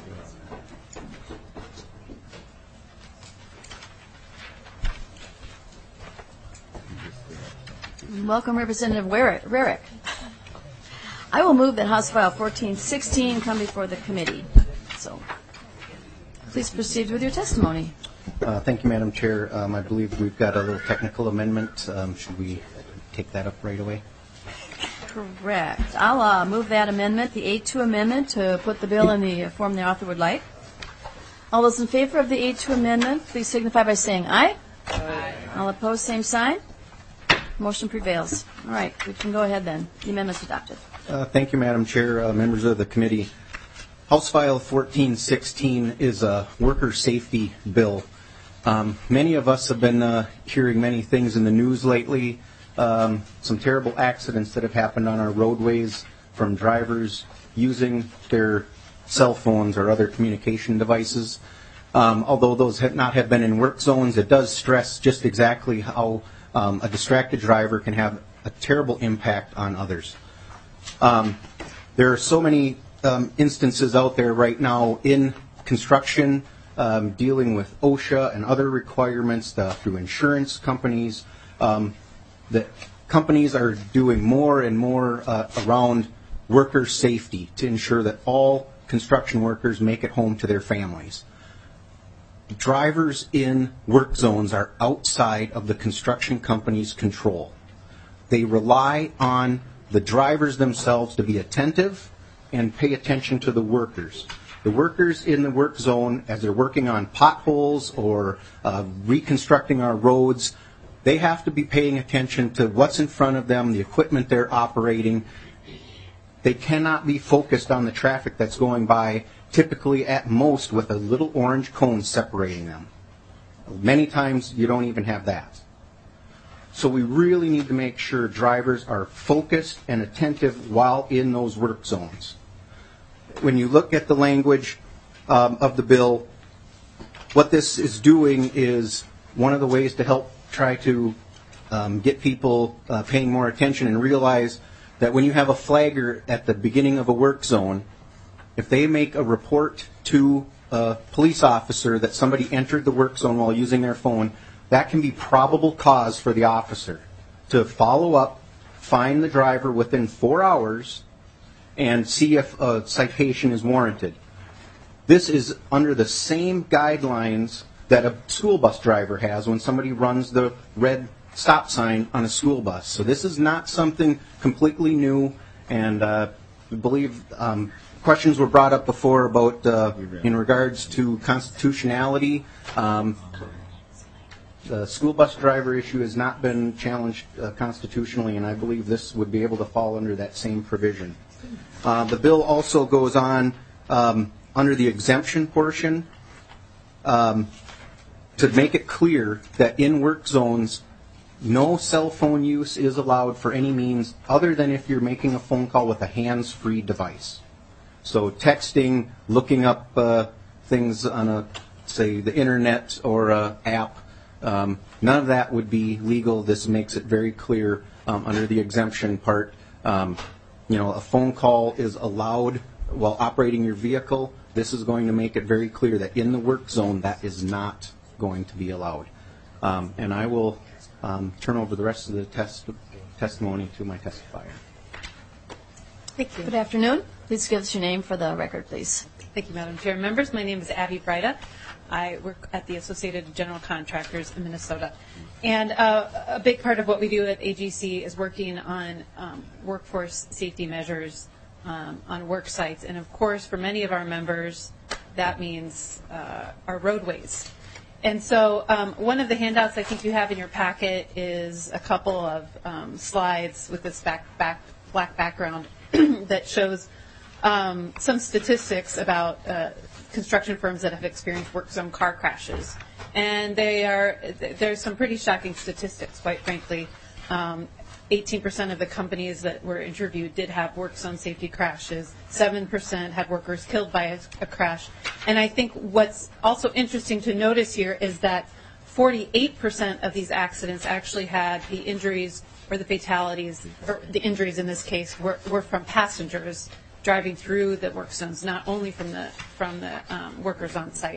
[SPEAKER 1] Welcome, Representative Rarick. Rarick. I will move that House File fourteen sixteen come before the committee. So, please proceed with your testimony.
[SPEAKER 15] Uh, thank you, Madam Chair. Um, I believe we've got a little technical amendment. Um, should we take that up right away?
[SPEAKER 1] Correct. I'll uh, move that amendment, the eight two amendment, to put the bill in the form the author would like. All those in favor of the eight two amendment, please signify by saying aye. Aye. All opposed, same sign. Motion prevails. All right, we can go ahead then. The amendment's adopted.
[SPEAKER 15] Uh, thank you, Madam Chair, uh, members of the committee. House File fourteen sixteen is a worker safety bill. Um, many of us have been uh, hearing many things in the news lately. Um, some terrible accidents that have happened on our roadways from drivers using their cell phones or other communication devices. Um, although those have not have been in work zones, it does stress just exactly how um, a distracted driver can have a terrible impact on others. Um, there are so many um, instances out there right now in construction um, dealing with OSHA and other requirements uh, through insurance companies. Um, that companies are doing more and more uh, around worker safety to ensure that all construction workers make it home to their families. Drivers in work zones are outside of the construction company's control. They rely on the drivers themselves to be attentive and pay attention to the workers. The workers in the work zone, as they're working on potholes or uh, reconstructing our roads, they have to be paying attention to what's in front of them, the equipment they're operating. They cannot be focused on the traffic that's going by, typically at most with a little orange cone separating them. Many times you don't even have that. So we really need to make sure drivers are focused and attentive while in those work zones. When you look at the language um, of the bill, what this is doing is one of the ways to help try to um, get people uh, paying more attention and realize that when you have a flagger at the beginning of a work zone, if they make a report to a police officer that somebody entered the work zone while using their phone, that can be probable cause for the officer to follow up, find the driver within four hours, and see if a citation is warranted. This is under the same guidelines that a school bus driver has when somebody runs the red stop sign on a school bus. So this is not something completely new, and uh, I believe um, questions were brought up before about uh, in regards to constitutionality. Um, the school bus driver issue has not been challenged uh, constitutionally, and I believe this would be able to fall under that same provision. Uh, the bill also goes on um, under the exemption portion. Um, to make it clear that in work zones, no cell phone use is allowed for any means other than if you're making a phone call with a hands-free device. So texting, looking up uh, things on a, say, the internet or a app, um, none of that would be legal. This makes it very clear um, under the exemption part. Um, you know, a phone call is allowed while operating your vehicle. This is going to make it very clear that in the work zone that is not going to be allowed. Um, and I will um, turn over the rest of the test testimony to my testifier.
[SPEAKER 1] Thank you. Good afternoon. Please give us your name for the record, please.
[SPEAKER 16] Thank you, Madam Chair. Members, my name is Abby Breida. I work at the Associated General Contractors in Minnesota. And uh, a big part of what we do at A G C is working on um, workforce safety measures um, on work sites. And of course, for many of our members, that means uh, our roadways. And so um, one of the handouts I think you have in your packet is a couple of um, slides with this back, back, black background that shows um, some statistics about uh, construction firms that have experienced work zone car crashes. And they are, there's some pretty shocking statistics, quite frankly. Um, eighteen percent of the companies that were interviewed did have work zone safety crashes. seven percent had workers killed by a, a crash. And I think what's also interesting to notice here is that forty-eight percent of these accidents actually had the injuries or the fatalities, or the injuries in this case, were, were from passengers driving through the work zones, not only from the from the um, workers on site.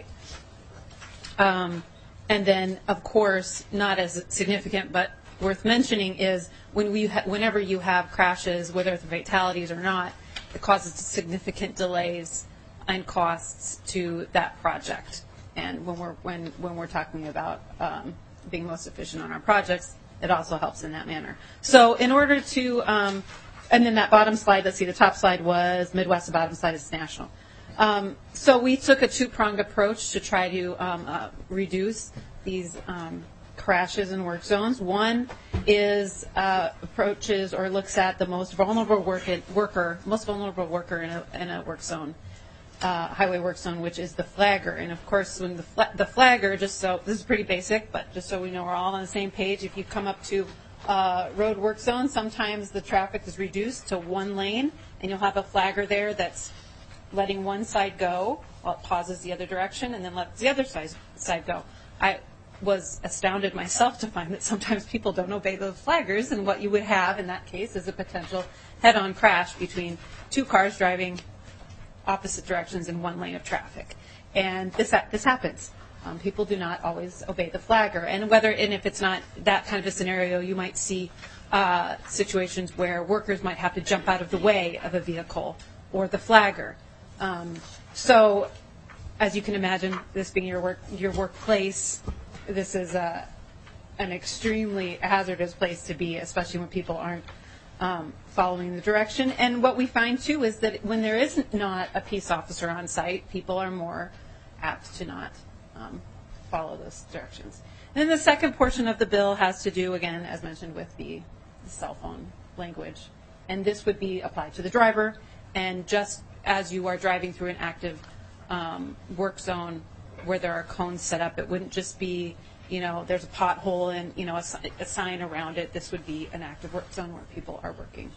[SPEAKER 16] Um, and then, of course, not as significant, but worth mentioning is when we ha- whenever you have crashes, whether it's fatalities or not, it causes significant delays and costs to that project. And when we're when when we're talking about um, being most efficient on our projects, it also helps in that manner. So in order to um, and then that bottom slide, let's see, the top slide was Midwest, the bottom slide is national. Um, so we took a two-pronged approach to try to um, uh, reduce these um, crashes in work zones. One is uh, approaches or looks at the most vulnerable work worker, most vulnerable worker in a, in a work zone, uh, highway work zone, which is the flagger. And of course, when the fla- the flagger, just so this is pretty basic, but just so we know we're all on the same page, if you come up to uh, road work zone, sometimes the traffic is reduced to one lane, and you'll have a flagger there that's letting one side go while it pauses the other direction, and then lets the other side side go. I was astounded myself to find that sometimes people don't obey those flaggers, and what you would have in that case is a potential head-on crash between two cars driving opposite directions in one lane of traffic. And this this happens. Um, people do not always obey the flagger, and whether and if it's not that kind of a scenario, you might see uh, situations where workers might have to jump out of the way of a vehicle or the flagger. Um, so, as you can imagine, this being your work your workplace, this is a, an extremely hazardous place to be, especially when people aren't um, following the direction. And what we find, too, is that when there is not a peace officer on site, people are more apt to not um, follow those directions. And then the second portion of the bill has to do, again, as mentioned, with the, the cell phone language. And this would be applied to the driver. And just as you are driving through an active um, work zone where there are cones set up, it wouldn't just be, you know, there's a pothole and, you know, a, a sign around it. This would be an active work zone where people are working.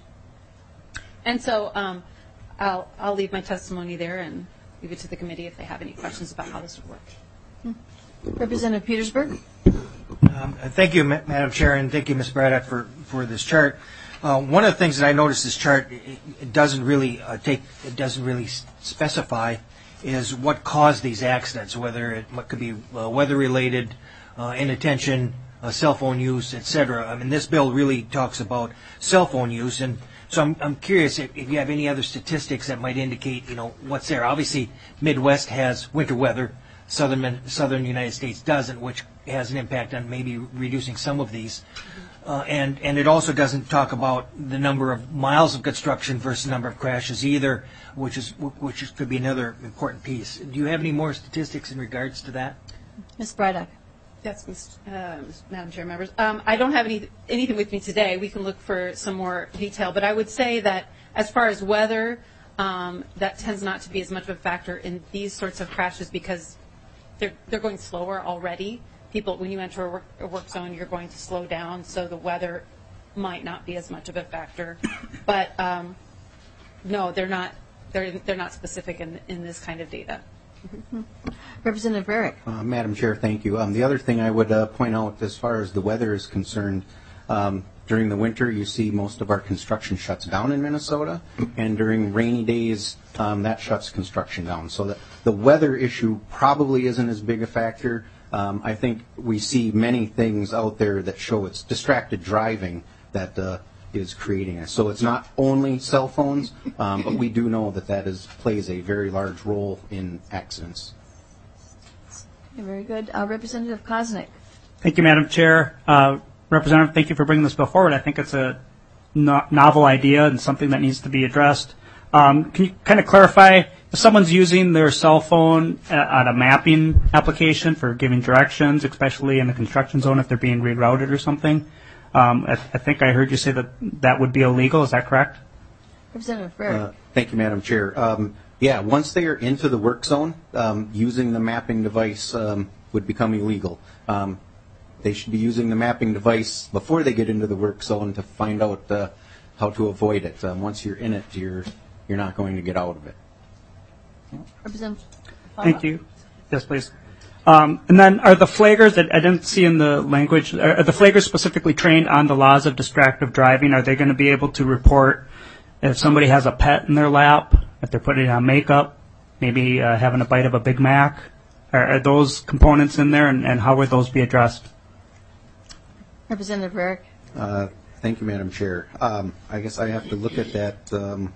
[SPEAKER 16] And so um, I'll, I'll leave my testimony there and leave it to the committee if they have any questions about how this would work.
[SPEAKER 1] Hmm. Representative Petersburg.
[SPEAKER 14] Um, thank you, Ma- Madam Chair, and thank you, Miz Braddock, for, for this chart. Uh, one of the things that I noticed this chart, it, it doesn't really uh, take, it doesn't really s- specify is what caused these accidents, whether it what could be uh, weather-related, uh, inattention, uh, cell phone use, et cetera. I mean, this bill really talks about cell phone use, and so I'm, I'm curious if, if you have any other statistics that might indicate, you know, what's there. Obviously, Midwest has winter weather. Southern Southern United States doesn't, which has an impact on maybe reducing some of these. Uh, and, and it also doesn't talk about the number of miles of construction versus number of crashes either, which is which is, could be another important piece. Do you have any more statistics in regards to that?
[SPEAKER 1] Miz Braddock.
[SPEAKER 16] Yes, uh, Madam Chair, members. Um, I don't have any anything with me today. We can look for some more detail. But I would say that as far as weather, um, that tends not to be as much of a factor in these sorts of crashes because they're they're going slower already. People, when you enter a work, a work zone, you're going to slow down, so the weather might not be as much of a factor. But um, no, they're not. They're they're not specific in in this kind of data.
[SPEAKER 1] Mm-hmm. Representative Rarick.
[SPEAKER 15] Uh, Madam Chair, thank you. Um, the other thing I would uh, point out as far as the weather is concerned, um, during the winter you see most of our construction shuts down in Minnesota, and during rainy days um, that shuts construction down. So the, the weather issue probably isn't as big a factor. Um, I think we see many things out there that show it's distracted driving that uh, is creating it. So it's not only cell phones, um, but we do know that that is, plays a very large role in accidents.
[SPEAKER 1] Okay, very good. Uh, Representative Koznick.
[SPEAKER 17] Thank you, Madam Chair. Uh, Representative, thank you for bringing this bill forward. I think it's a no- novel idea and something that needs to be addressed. Um, can you kind of clarify, if someone's using their cell phone on a mapping application for giving directions, especially in the construction zone if they're being rerouted or something, um, I, I think I heard you say that that would be illegal. Is that correct?
[SPEAKER 1] Representative Rarick.
[SPEAKER 15] Uh, thank you, Madam Chair. Um, yeah, once they are into the work zone, um, using the mapping device um, would become illegal. Um, they should be using the mapping device before they get into the work zone to find out uh, how to avoid it. Um, once you're in it, you're you're not going to get out of it.
[SPEAKER 1] Representative.
[SPEAKER 17] Thank you. Yes, please. Um, and then are the flaggers that I didn't see in the language, are, are the flaggers specifically trained on the laws of distracted driving? Are they going to be able to report if somebody has a pet in their lap, if they're putting on makeup, maybe uh, having a bite of a Big Mac, are, are those components in there, and, and how would those be addressed?
[SPEAKER 1] Representative Rarick.
[SPEAKER 15] Uh, thank you, Madam Chair. Um, I guess I have to look at that. Um,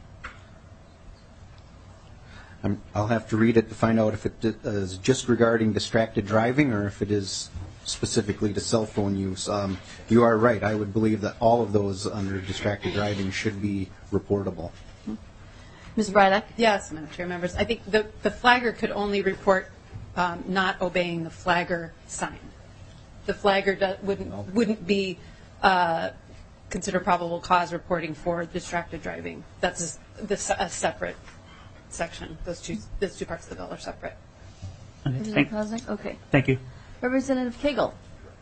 [SPEAKER 15] I'm, I'll have to read it to find out if it is just regarding distracted driving or if it is specifically to cell phone use. Um, you are right. I would believe that all of those under distracted driving should be reportable.
[SPEAKER 1] Miz Bryduck?
[SPEAKER 16] Yes, Madam Chair, members. I think the, the flagger could only report um, not obeying the flagger sign. The flagger do, wouldn't wouldn't be uh, considered probable cause reporting for distracted driving. That's a, this, a separate section. Those two those two parts of the bill are separate.
[SPEAKER 17] Okay,
[SPEAKER 1] Representative
[SPEAKER 17] thank,
[SPEAKER 1] Koznick? Okay.
[SPEAKER 17] thank you.
[SPEAKER 1] Representative Cagle.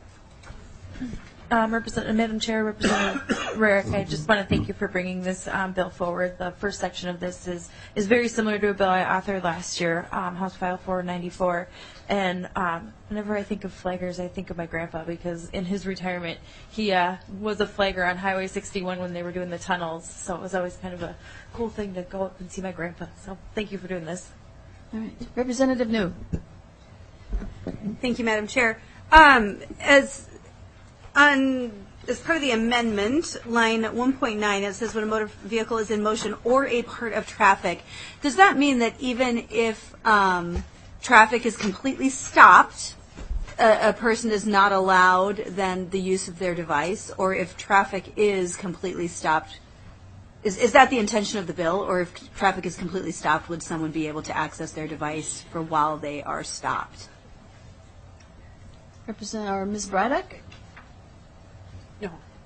[SPEAKER 18] Um, Representative, Madam Chair, Representative Rarick, I just want to thank you for bringing this um, bill forward. The first section of this is, is very similar to a bill I authored last year, um, House File four ninety-four. And um, whenever I think of flaggers, I think of my grandpa, because in his retirement, he uh, was a flagger on Highway sixty-one when they were doing the tunnels. So it was always kind of a cool thing to go up and see my grandpa. So thank you for doing this.
[SPEAKER 1] All right. Representative New.
[SPEAKER 19] Thank you, Madam Chair. Um, as on as part of the amendment, line one point nine, it says when a motor vehicle is in motion or a part of traffic. Does that mean that even if um, traffic is completely stopped, a, a person is not allowed then the use of their device, or if traffic is completely stopped? Is, is that the intention of the bill, or if traffic is completely stopped, would someone be able to access their device for while they are stopped?
[SPEAKER 1] Representative or Miz Bryduck?
[SPEAKER 16] No.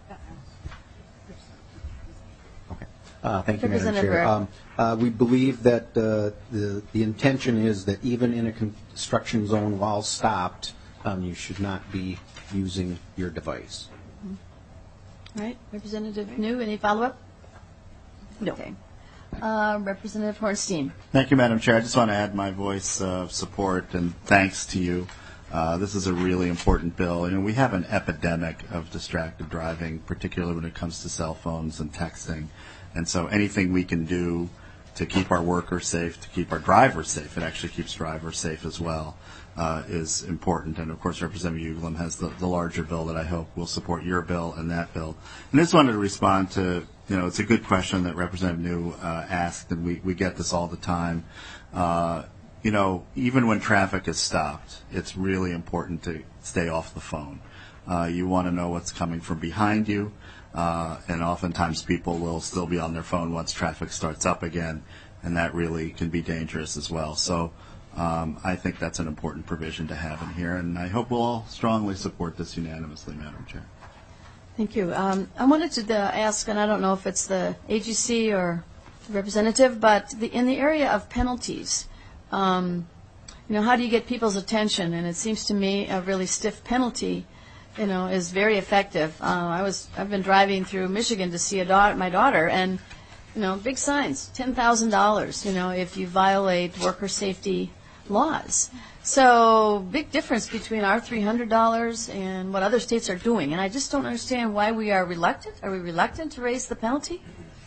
[SPEAKER 15] Uh, thank you, Madam
[SPEAKER 1] Representative
[SPEAKER 15] Chair.
[SPEAKER 1] Rarick.
[SPEAKER 15] Um, uh, we believe that uh, the the intention is that even in a construction zone while stopped, um, you should not be using your device.
[SPEAKER 1] All right. Representative New, any follow-up? No. Okay. Uh, Representative Hornstein.
[SPEAKER 8] Thank you, Madam Chair. I just want to add my voice of support and thanks to you. Uh, this is a really important bill. You know, we have an epidemic of distracted driving, particularly when it comes to cell phones and texting. And so anything we can do to keep our workers safe, to keep our drivers safe, it actually keeps drivers safe as well, uh, is important. And, of course, Representative Uglem has the, the larger bill that I hope will support your bill and that bill. And I just wanted to respond to, you know, it's a good question that Representative New uh, asked, and we, we get this all the time. Uh, you know, even when traffic is stopped, it's really important to stay off the phone. Uh, you want to know what's coming from behind you. Uh, and oftentimes people will still be on their phone once traffic starts up again, and that really can be dangerous as well. So um, I think that's an important provision to have in here, and I hope we'll all strongly support this unanimously, Madam Chair.
[SPEAKER 1] Thank you. Um, I wanted to uh, ask, and I don't know if it's the A G C or the representative, but the, in the area of penalties, um, you know, how do you get people's attention? And it seems to me a really stiff penalty, you know, is very effective. Uh, I was, I've been driving through Michigan to see a daughter, my daughter, and, you know, big signs, ten thousand dollars, you know, if you violate worker safety laws. So big difference between our three hundred dollars and what other states are doing. And I just don't understand why we are reluctant. Are we reluctant to raise the penalty?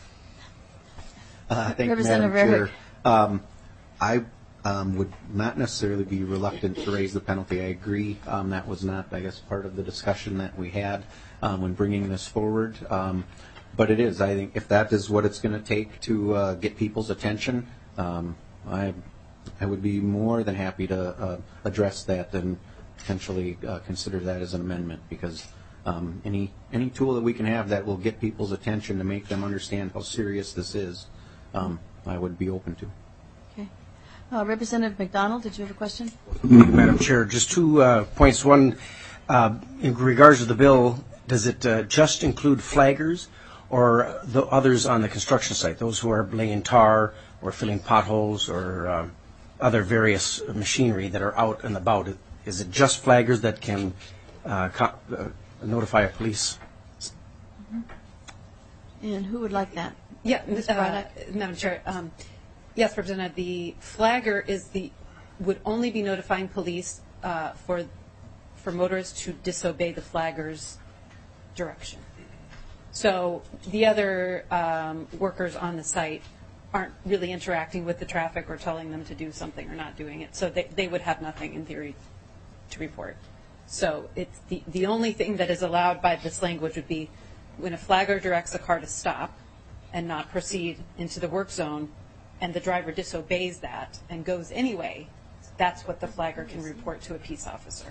[SPEAKER 15] Uh, thank you,
[SPEAKER 1] Representative
[SPEAKER 15] Madam Chair.
[SPEAKER 1] Rarick.
[SPEAKER 15] Um, I um, would not necessarily be reluctant to raise the penalty. I agree. Um, that was not, I guess, part of the discussion that we had um, when bringing this forward. Um, but it is. I think if that is what it's going to take to uh, get people's attention, um, I I would be more than happy to uh, address that and potentially uh, consider that as an amendment, because um, any any tool that we can have that will get people's attention to make them understand how serious this is, um, I would be open to.
[SPEAKER 1] Okay. Uh, Representative McDonald, did you have a question?
[SPEAKER 4] Madam Chair, just two uh, points. One, uh, in regards to the bill, does it uh, just include flaggers or the others on the construction site, those who are laying tar or filling potholes or uh, other various machinery that are out and about? Is it just flaggers that can uh, co- uh, notify a police?
[SPEAKER 1] Mm-hmm. And who would like that?
[SPEAKER 16] Yeah, uh, Madam Chair. Um, yes, Representative. The flagger is the would only be notifying police uh, for for motorists to disobey the flagger's direction. So the other um, workers on the site aren't really interacting with the traffic or telling them to do something or not doing it. So they, they would have nothing in theory to report. So it's the, the only thing that is allowed by this language would be when a flagger directs a car to stop and not proceed into the work zone, and the driver disobeys that and goes anyway, that's what the flagger can report to a peace officer.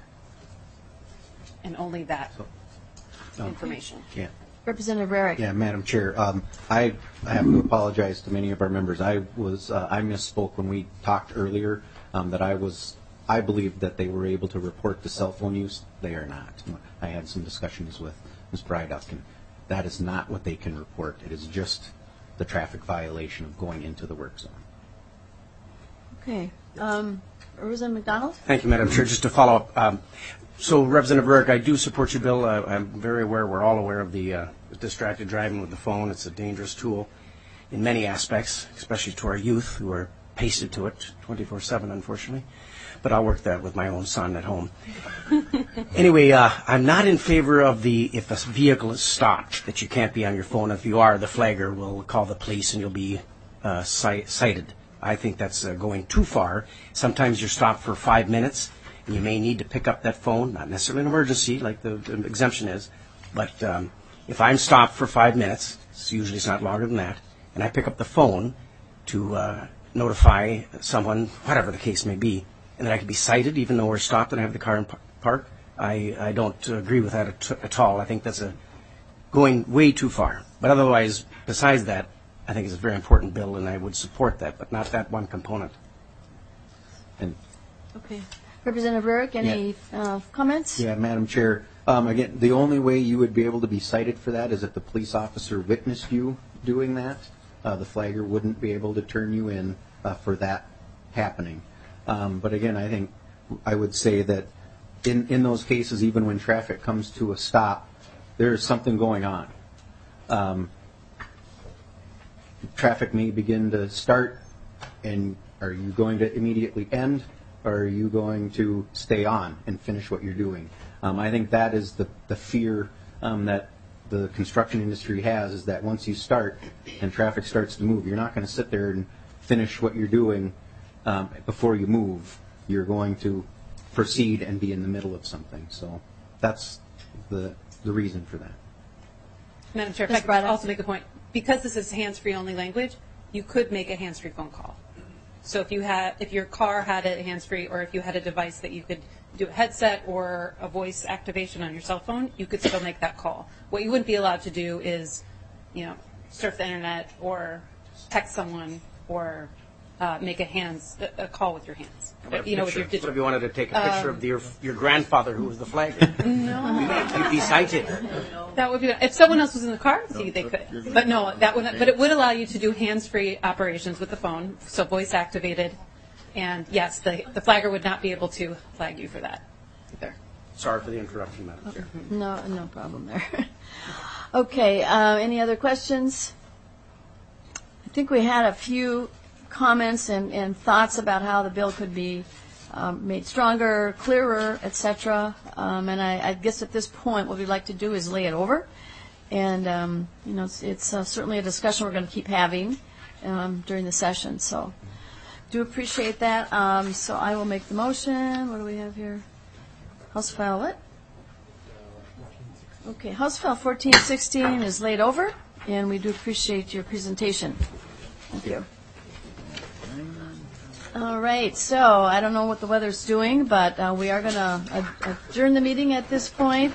[SPEAKER 16] And only that information.
[SPEAKER 15] Yeah.
[SPEAKER 1] Representative Rarick.
[SPEAKER 15] Yeah, Madam Chair, um, I, I have to apologize to many of our members. I was uh, I misspoke when we talked earlier um, that I was I believed that they were able to report the cell phone use. They are not. I had some discussions with Miz Bryduck, and that is not what they can report. It is just the traffic violation of going into the work zone.
[SPEAKER 1] Okay. Um, Representative McDonald?
[SPEAKER 4] Thank you, Madam Chair. Just to follow up, um, so Representative Rarick, I do support your bill. Uh, I'm very aware, we're all aware of the uh, distracted driving with the phone. It's a dangerous tool in many aspects, especially to our youth who are pasted to it twenty-four seven, unfortunately. But I'll work that with my own son at home. Anyway, uh, I'm not in favor of the, if a vehicle is stopped, that you can't be on your phone. If you are, the flagger will call the police and you'll be uh, cited. I think that's uh, going too far. Sometimes you're stopped for five minutes, and you may need to pick up that phone, not necessarily an emergency like the, the exemption is, but um, if I'm stopped for five minutes, it's usually it's not longer than that, and I pick up the phone to uh, notify someone, whatever the case may be, and that I could be cited even though we're stopped and I have the car in park, I, I don't agree with that at, at all. I think that's a going way too far. But otherwise, besides that, I think it's a very important bill, and I would support that, but not that one component.
[SPEAKER 15] And
[SPEAKER 1] Okay. Representative Rarick, any
[SPEAKER 15] Yeah.
[SPEAKER 1] uh, comments?
[SPEAKER 15] Yeah, Madam Chair. Um, again, the only way you would be able to be cited for that is if the police officer witnessed you doing that. Uh, the flagger wouldn't be able to turn you in uh, for that happening. Um, but again, I think I would say that in, in those cases, even when traffic comes to a stop, there's something going on. Um, traffic may begin to start, and are you going to immediately end, or are you going to stay on and finish what you're doing? Um, I think that is the, the fear um, that the construction industry has, is that once you start and traffic starts to move, you're not going to sit there and finish what you're doing um, before you move. You're going to proceed and be in the middle of something. So that's the the reason for that.
[SPEAKER 16] Madam Chair, if I could also make a point. Because this is hands-free only language, you could make a hands-free phone call. So if you had, if your car had a hands-free, or if you had a device that you could do a headset or a voice activation on your cell phone, you could still make that call. What you wouldn't be allowed to do is, you know, surf the internet or text someone or uh, make a hands a, a call with your hands. You know, with your
[SPEAKER 4] What
[SPEAKER 16] digital.
[SPEAKER 4] if you wanted to take a picture
[SPEAKER 16] Um,
[SPEAKER 4] of the, your your grandfather who was the flagger?
[SPEAKER 16] No.
[SPEAKER 4] You'd be cited.
[SPEAKER 16] That would be if someone else was in the car. See, they could, but no, that would. But it would allow you to do hands-free operations with the phone, so voice activated, and yes, the the flagger would not be able to flag you for that either.
[SPEAKER 4] Sorry for the interruption, Madam Chair.
[SPEAKER 1] No, no problem there. Okay, uh, any other questions? I think we had a few comments and, and thoughts about how the bill could be um, made stronger, clearer, et cetera. Um, and I, I guess at this point, what we'd like to do is lay it over. And, um, you know, it's, it's uh, certainly a discussion we're going to keep having um, during the session. So do appreciate that. Um, so I will make the motion. What do we have here? House File what? Okay, House File fourteen sixteen is laid over, and we do appreciate your presentation. Thank you. All right, so I don't know what the weather's doing, but uh, we are going to adjourn the meeting at this point.